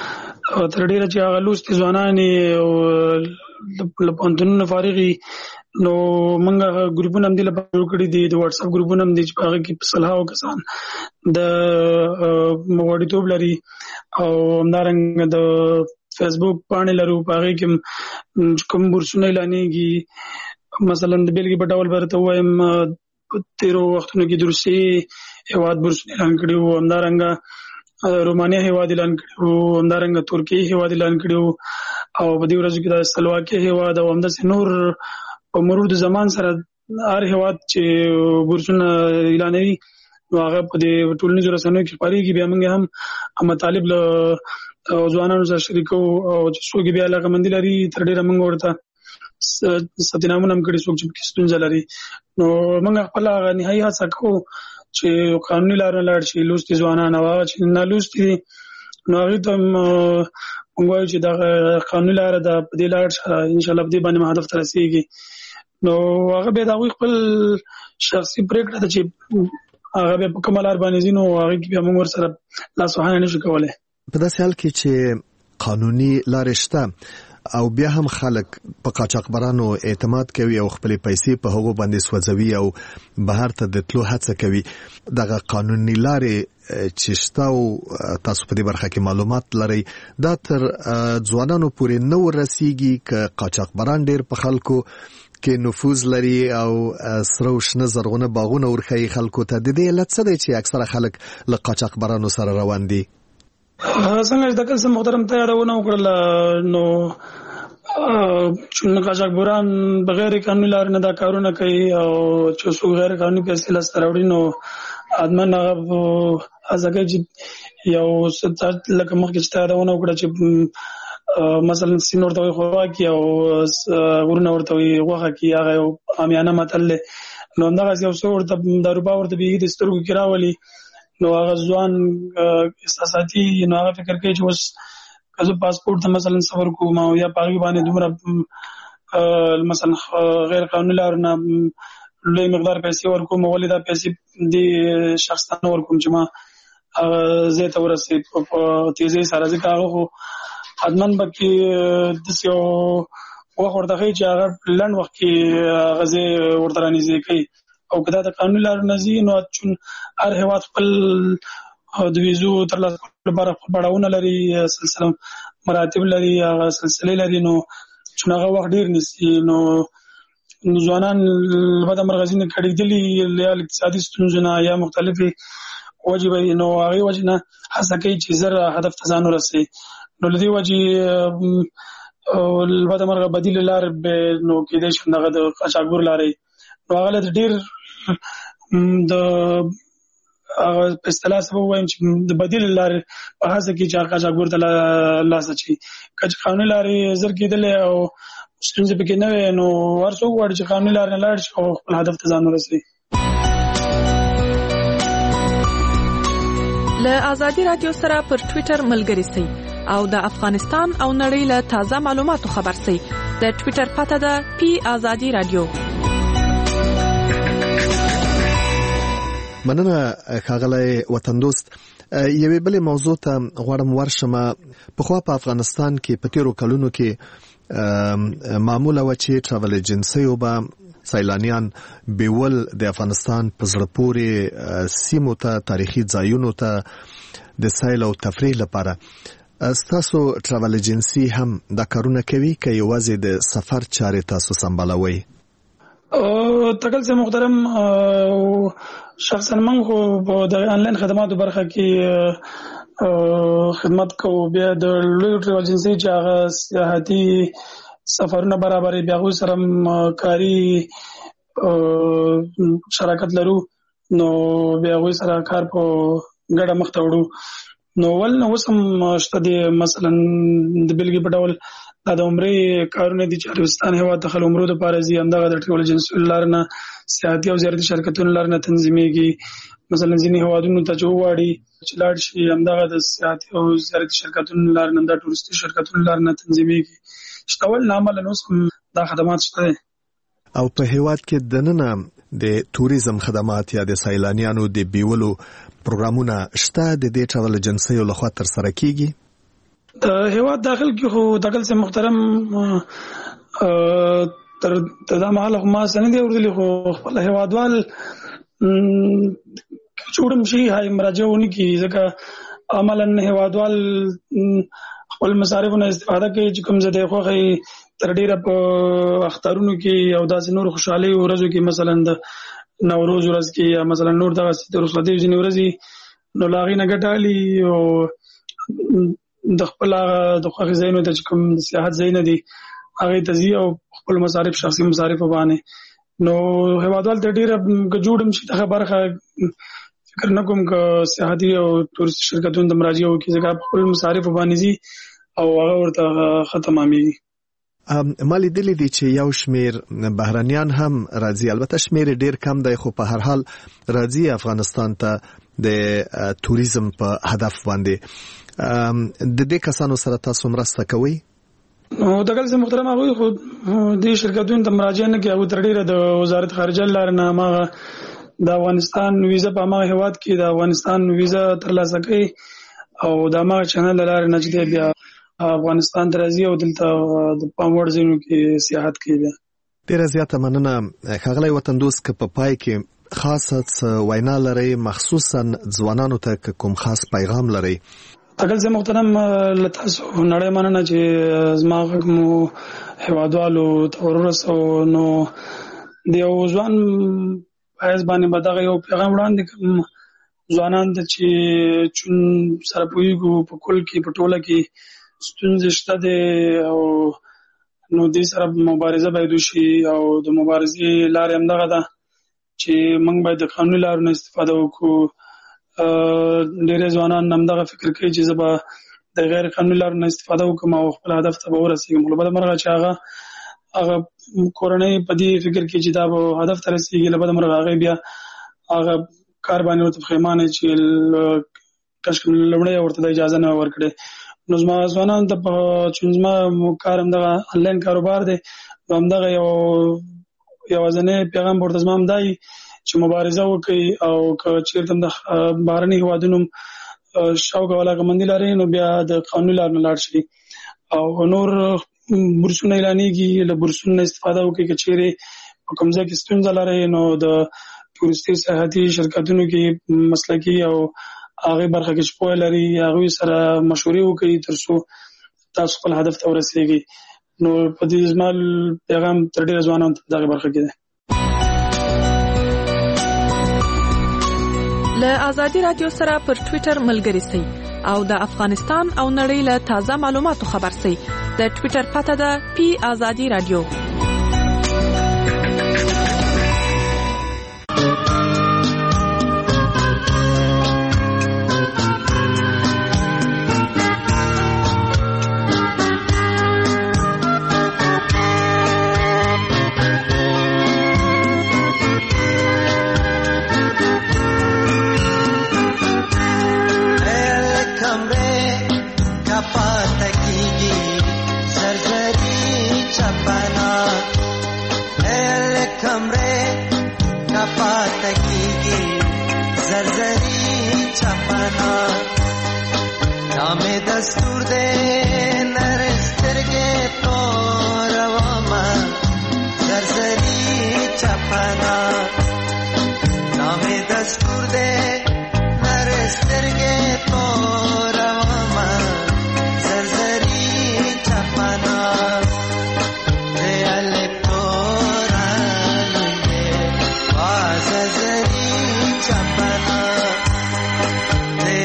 تر ډیره چې هغه لوستي ځوانان او له پوهنتونونو فارغي نو موږ ګروپونه هم دي لپاره جوړ کړي دي د واتس اپ ګروپونه هم دي چې هغه کې صلاحو کسان د موړیتوب لري او همدارنګ د فیسبوک باندې لرو هغه کې کوم بورسونه اعلانېږي مثلا د بیلګې په ډول برته وایم تیرو وختونو کې د روسي هیواد بورسونه اعلان کړي وو همدارنګ رومانیا هیواد اعلان کړو همدارنګ ترکیه هیواد اعلان کړو او په دې ورځو کې د سلواکیه هیواد او همداسې نور په مرور د زمان سره هر هیواد چې بورسونه اعلانوي هغه په دې ټولنیزو رسنیو کې خپرېږي بیا موږ هم مطالب له ځوانانو سره شریکو او چې څوک بیا علاقه‌مندي لري تر ډېره موږ ورته ستنامونه هم کړي څوک چې پکې ستونزه لري نو موږ خپل نهایي هڅه کوو چې قانوني لارې لاړ شي لوستي ځوانان او چې نه لوستي نو هغه ته موږ وایو چې دا قانوني لار ده په دې لار ان شاء الله په دې باندې هدف ته رسیږي نو هغه به دا خپل شخصي پریکړه ده چې هغه به په کومه لار باندې ځي نو هغه کې موږ ورسره لاس وهنه نشو کولای په داسې حال کې چې قانوني لارې شته او بیا هم خلک په قاچاقبرانو اعتماد کوي او خپل پیسې په هغو باندې سوځوي او بهر ته د تلو هڅه کوي دغه قانوني لارې چې شته او تاسو په دې برخه کې معلومات لرئ دا تر ځوانانو پورې نه ورسیږي که قاچاقبران ډېر په خلکو کې نفوذ لري او سره او شنه زرغونه باغونه ورخي خلکو ته د دې علت څه دی چې اکثره خلک له قاچاقبرانو سره روان دي څنګه د کله محترم ته یادونه وکړل نو چې قاچاقبران بغیر قانوني لار نه دا کارونه کوي او چې څو غیر قانوني پیسې لاسته راوړي نو ادمن هغه ازګه چې یو ست لکه مخکې چې یادونه وکړه چې مثلا سینور ته خوراکي او ورنه ورته وغه کی هغه امیانه متل نو دا یو څو ورته د روبا ورته به د سترګو کې راولي نو هغه ځوان احساساتي نو هغه فکر کوي چې اوس کله پاسپورت ته مثلا سفر کوم او یا پاګی باندې دومره مثلا غیر قانوني لار نه لوی مقدار پیسې ورکوم ولې دا پیسې د شخص ته ورکوم چې ما زه ته ورسې په تیزی سره ځکه هغه ادمن بکی د سیو وخت ورته چې هغه لند وخت کې غزه ورته رانیږي کوي او کدا د قانون لار نزي نو چون هر هیواد خپل د ویزو تر لاسه لپاره پړاوونه لري سلسله مراتب لري هغه سلسله لري نو چون هغه وخت ډیر نسی نو ځوانان په د مرغزین کړي یا اقتصادي ستونزې یا مختلفي وجبه نو هغه وجنه هڅه کوي چې زر هدف ته ځان ورسي نو لدی وجه البته مرغه بدیل لار به نو کې د شندغه د قاچاقبر لارې نو هغه ډیر د په اصطلاح سبب وایم چې د بدیل لار په هڅه کې چې قاچاقبر ته لاس اچي کچ قانوني لارې زر کېدل او ستونزې پکې نه نو ورڅو وړ چې قانوني لار نه لاړ شي او خپل هدف ته ځان ورسوي له آزادي رادیو سره پر ټوئیټر ملګری سئ او د افغانستان او نړۍ له تازه معلوماتو خبر سئ د ټوئیټر پته ده پی آزادي رادیو مننه ښاغلی وطن دوست یوې بلې موضوع ته غواړم ورشم پخوا په افغانستان کې په تیرو کلونو کې معموله و چې ټراول ایجنسیو به سیلانیان بیول د افغانستان په زړه پورې سیمو ته تاریخي ځایونو ته د سیل او تفریح لپاره ستاسو ټراول ایجنسی هم دا کارونه کوي که یوازې د سفر چارې تاسو سمبالوي تکل سے محترم شخصا من خو د آنلاین خدماتو برخه کې خدمت کوو بیا د لوی ټراول ایجنسی چې هغه سیاحتي سفرونه برابرې بیا غو سره کاری شراکت لرو نو بیا غو سره کار په ګډه مخ ته وړو نو ول نو سم شته دي مثلا د بلګي په ډول د عمرې کارونه دي چې عربستان هوا ته خل عمرو د پارزي همدغه د ټول جنس لارنه سیاحتي او زیارتي شرکتونو لارنه تنظیمېږي مثلا ځینې هوادونو ته جوړاړي چې لاړ شي همدغه د سیاحتي او زیارتي شرکتونو لارنه د ټوریستي شرکتونو لارنه تنظیمېږي شتول نامل نو سم دا خدمات شته او په هیواد کې دننه د توریزم خدمات یا د سیلانیانو د بیولو پروګرامونه شته د دې ټراول ایجنسیو لخوا تر سره کیږي د هیواد داخل کې خو داخل سے محترم تر دا مهال ما سندې اوردلې خو خپل هیوادوال چوڑم شي هاي مراجعونی کی ځکه عملاً هیوادوال خپل مصارفونو استفاده کوي چې کوم زده خوخي تر ډیره په اخترونو کې او داسې نور خوشحالي ورځو کې مثلا د نوروز ورځ کې یا مثلا نور دغه رخصتي ځینې ورځې نو لاغې نه ګټالي او د خپل د خوخي ځایونو ته کوم سیاحت ځایونه دي هغه تزي او خپل مصارف شخصي مصارف باندې نو هیوادوال ته ډیره جوړم شي ته برخه فکر نه کوم که سیاحتي او ټورست شرکتونو د مراجعو کې ځکه خپل مصارف باندې زی او هغه ورته ختمامي مالي دلی دي چې یو شمیر بهرانيان هم راځي البته شمیر ډیر کم دی خو په هر حال راځي افغانستان ته د توریزم په هدف باندې د دې کسانو سره تاسو مرسته کوئ نو دغه څه محترم هغه خو د شرکتونو د مراجعه نه کې هغه تر ډیره د وزارت خارجه لار نه ما د افغانستان ویزه په ما هیواد کې د افغانستان ویزه ترلاسه کوي او د ما چینل لار نه چې بیا افغانستان درځي او دلته د پاموړ ځینو کې سیاحت کوي. ډیره زیاته مننه ښاغلی وطن دوست که په پای کې خاصه وینا لري مخصوصا ځوانانو ته کوم خاص پیغام لري. اګل زه محترم لتاسو نړۍ مننه چې زما کوم هیوادوالو تورس او نو دیو ځوان پایز باندې بدغه یو پیغام وړاندې کوم ځوانان ته چې چون سره پویګو په کول کې په ټوله کې ستونزې شته دي او نو دې سره مبارزه باید وشي او د مبارزې لارې هم دغه ده چې موږ باید د قانوني لارو نه استفاده وکړو. ډېر ځوانان هم دغه فکر کوي چې زه به د غیر قانوني لارو نه استفاده وکړم او خپل هدف ته به ورسېږم. خو بده مرغه چې هغه کورنۍ په دې فکر کې چې دا به هدف ته رسېږي له بده مرغه هغې بیا هغه کار باندې ورته پښیمانه چې کشکې لومړی ورته د اجازه نه ورکړې. نو زما ځوانانو ته چې زما کار همدغه انلاین کاروبار دی نو همدغه یوازینی پیغام ورته زما هم دی چې مبارزه وکړي او که چېرته هم د بهرني هېوادونو شوق او علاقه‌مندي لري نو بیا د قانوني لار نه لاړ شي او نور بورسونه اعلانېږي له بورسونو استفاده وکړي که چېرې په کوم ځای کې ستونزه لري نو د ټورستي سیاحتي شرکتونو کې مسلکي او هغه برخه کې شپه لري هغه سره مشورې وکړي ترڅو تاسو خپل هدف ته ورسېږئ. نو په دې ځمال پیغام تر ډیره ځوانانو ته دغه برخه کې ده. له آزادي رادیو سره پر ټوئیټر ملګري سئ او د افغانستان او نړۍ له تازه معلوماتو خبر سئ. د ټوئیټر پته ده پی آزادي رادیو. دستور دے نرستر کے پورواما زرزری چپنا نام دستور دے نرستر کے پورواما زرزری چپنا دے الکتوران دے زرزری چپنا دے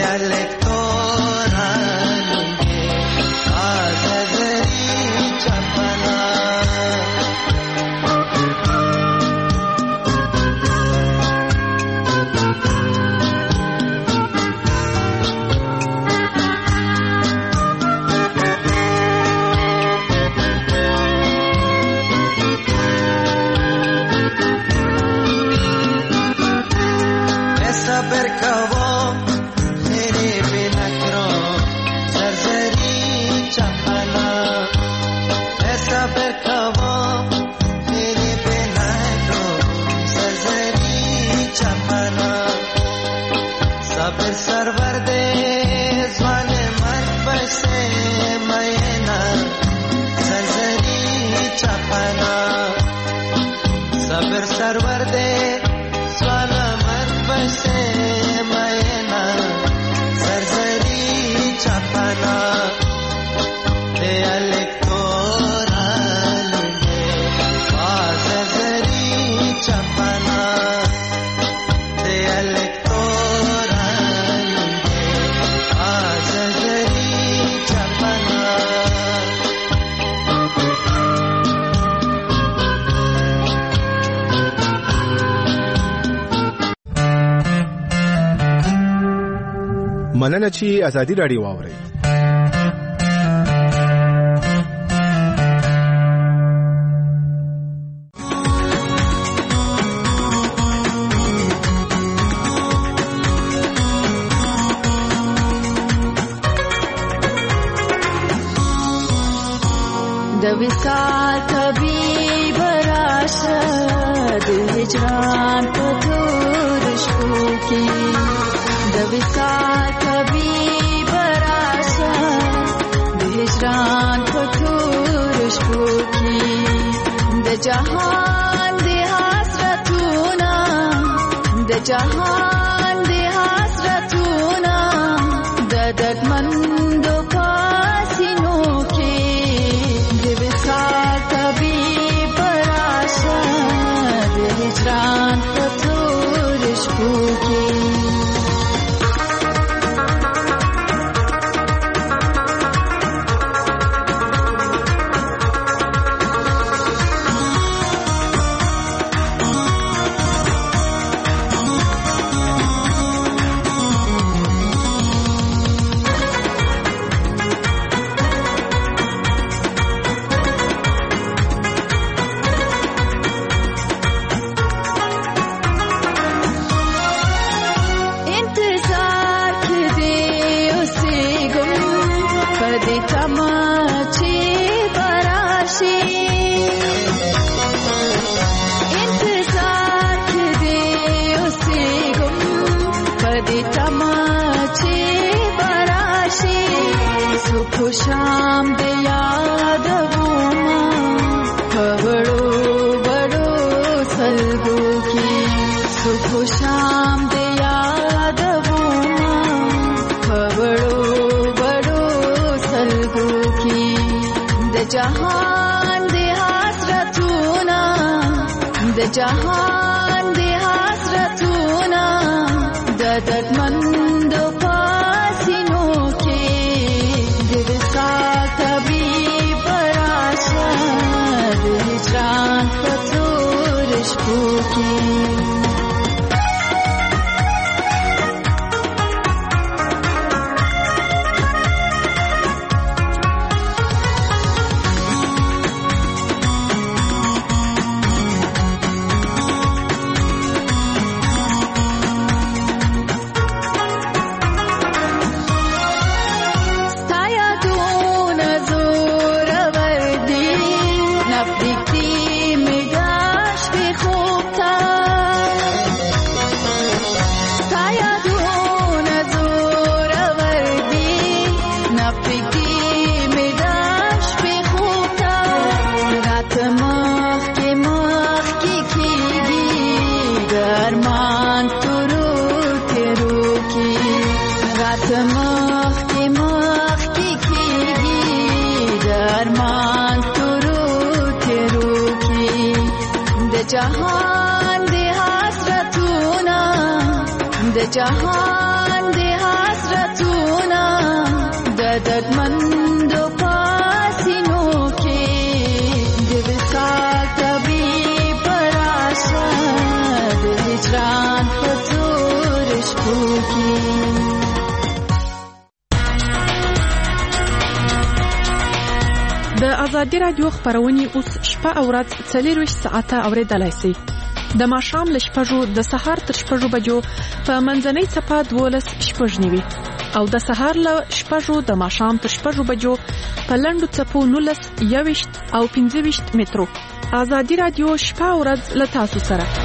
सरवर दे ज़वाने मर्द बसे سرور دے سوانا مرد بسے مینا زرزری چپنا دے الیکتورال دے زرزری چپنا دے الیکتورال دے زرزری چپنا مننه چې ازادي راډیو واورئ. د وصال طبيب راشه د هجران په تور شپو کې د وصال طبيب راشه د هجران په تور شپو کې د جهان د حسرتونه د جهان د حسرتونه د دردمندو پاسینو کې د وصال طبيب راشه د هجران په تور شپو کې شام د یادوما خبرو بڑو سلگو کی صبح شام د یادوما خبرو بڑو سلگو کی د جهان د حسرتونه د جهان د حسرتونه د دردمندو پاسینو کې د وصال طبيب راشه د هجران په تور شپو کې جهان د حسرتونه د جهان د حسرتونه د دردمندو پاسینو کې د وصال طبيب راشه د هجران په تور شپو کې د ازادي رادیو خبرونه اوس شپه او ورځ 24 ساعته اوریدلای شئ. د ماښام له 6 د سهار تر 6 بجو په منځنۍ صفه 12:09 او د سهار له 6 د ماښام تر 6 بجو په لنډو څپو 19 21 او 25 مترو. ازادي رادیو شپه او ورځ له تاسو سره.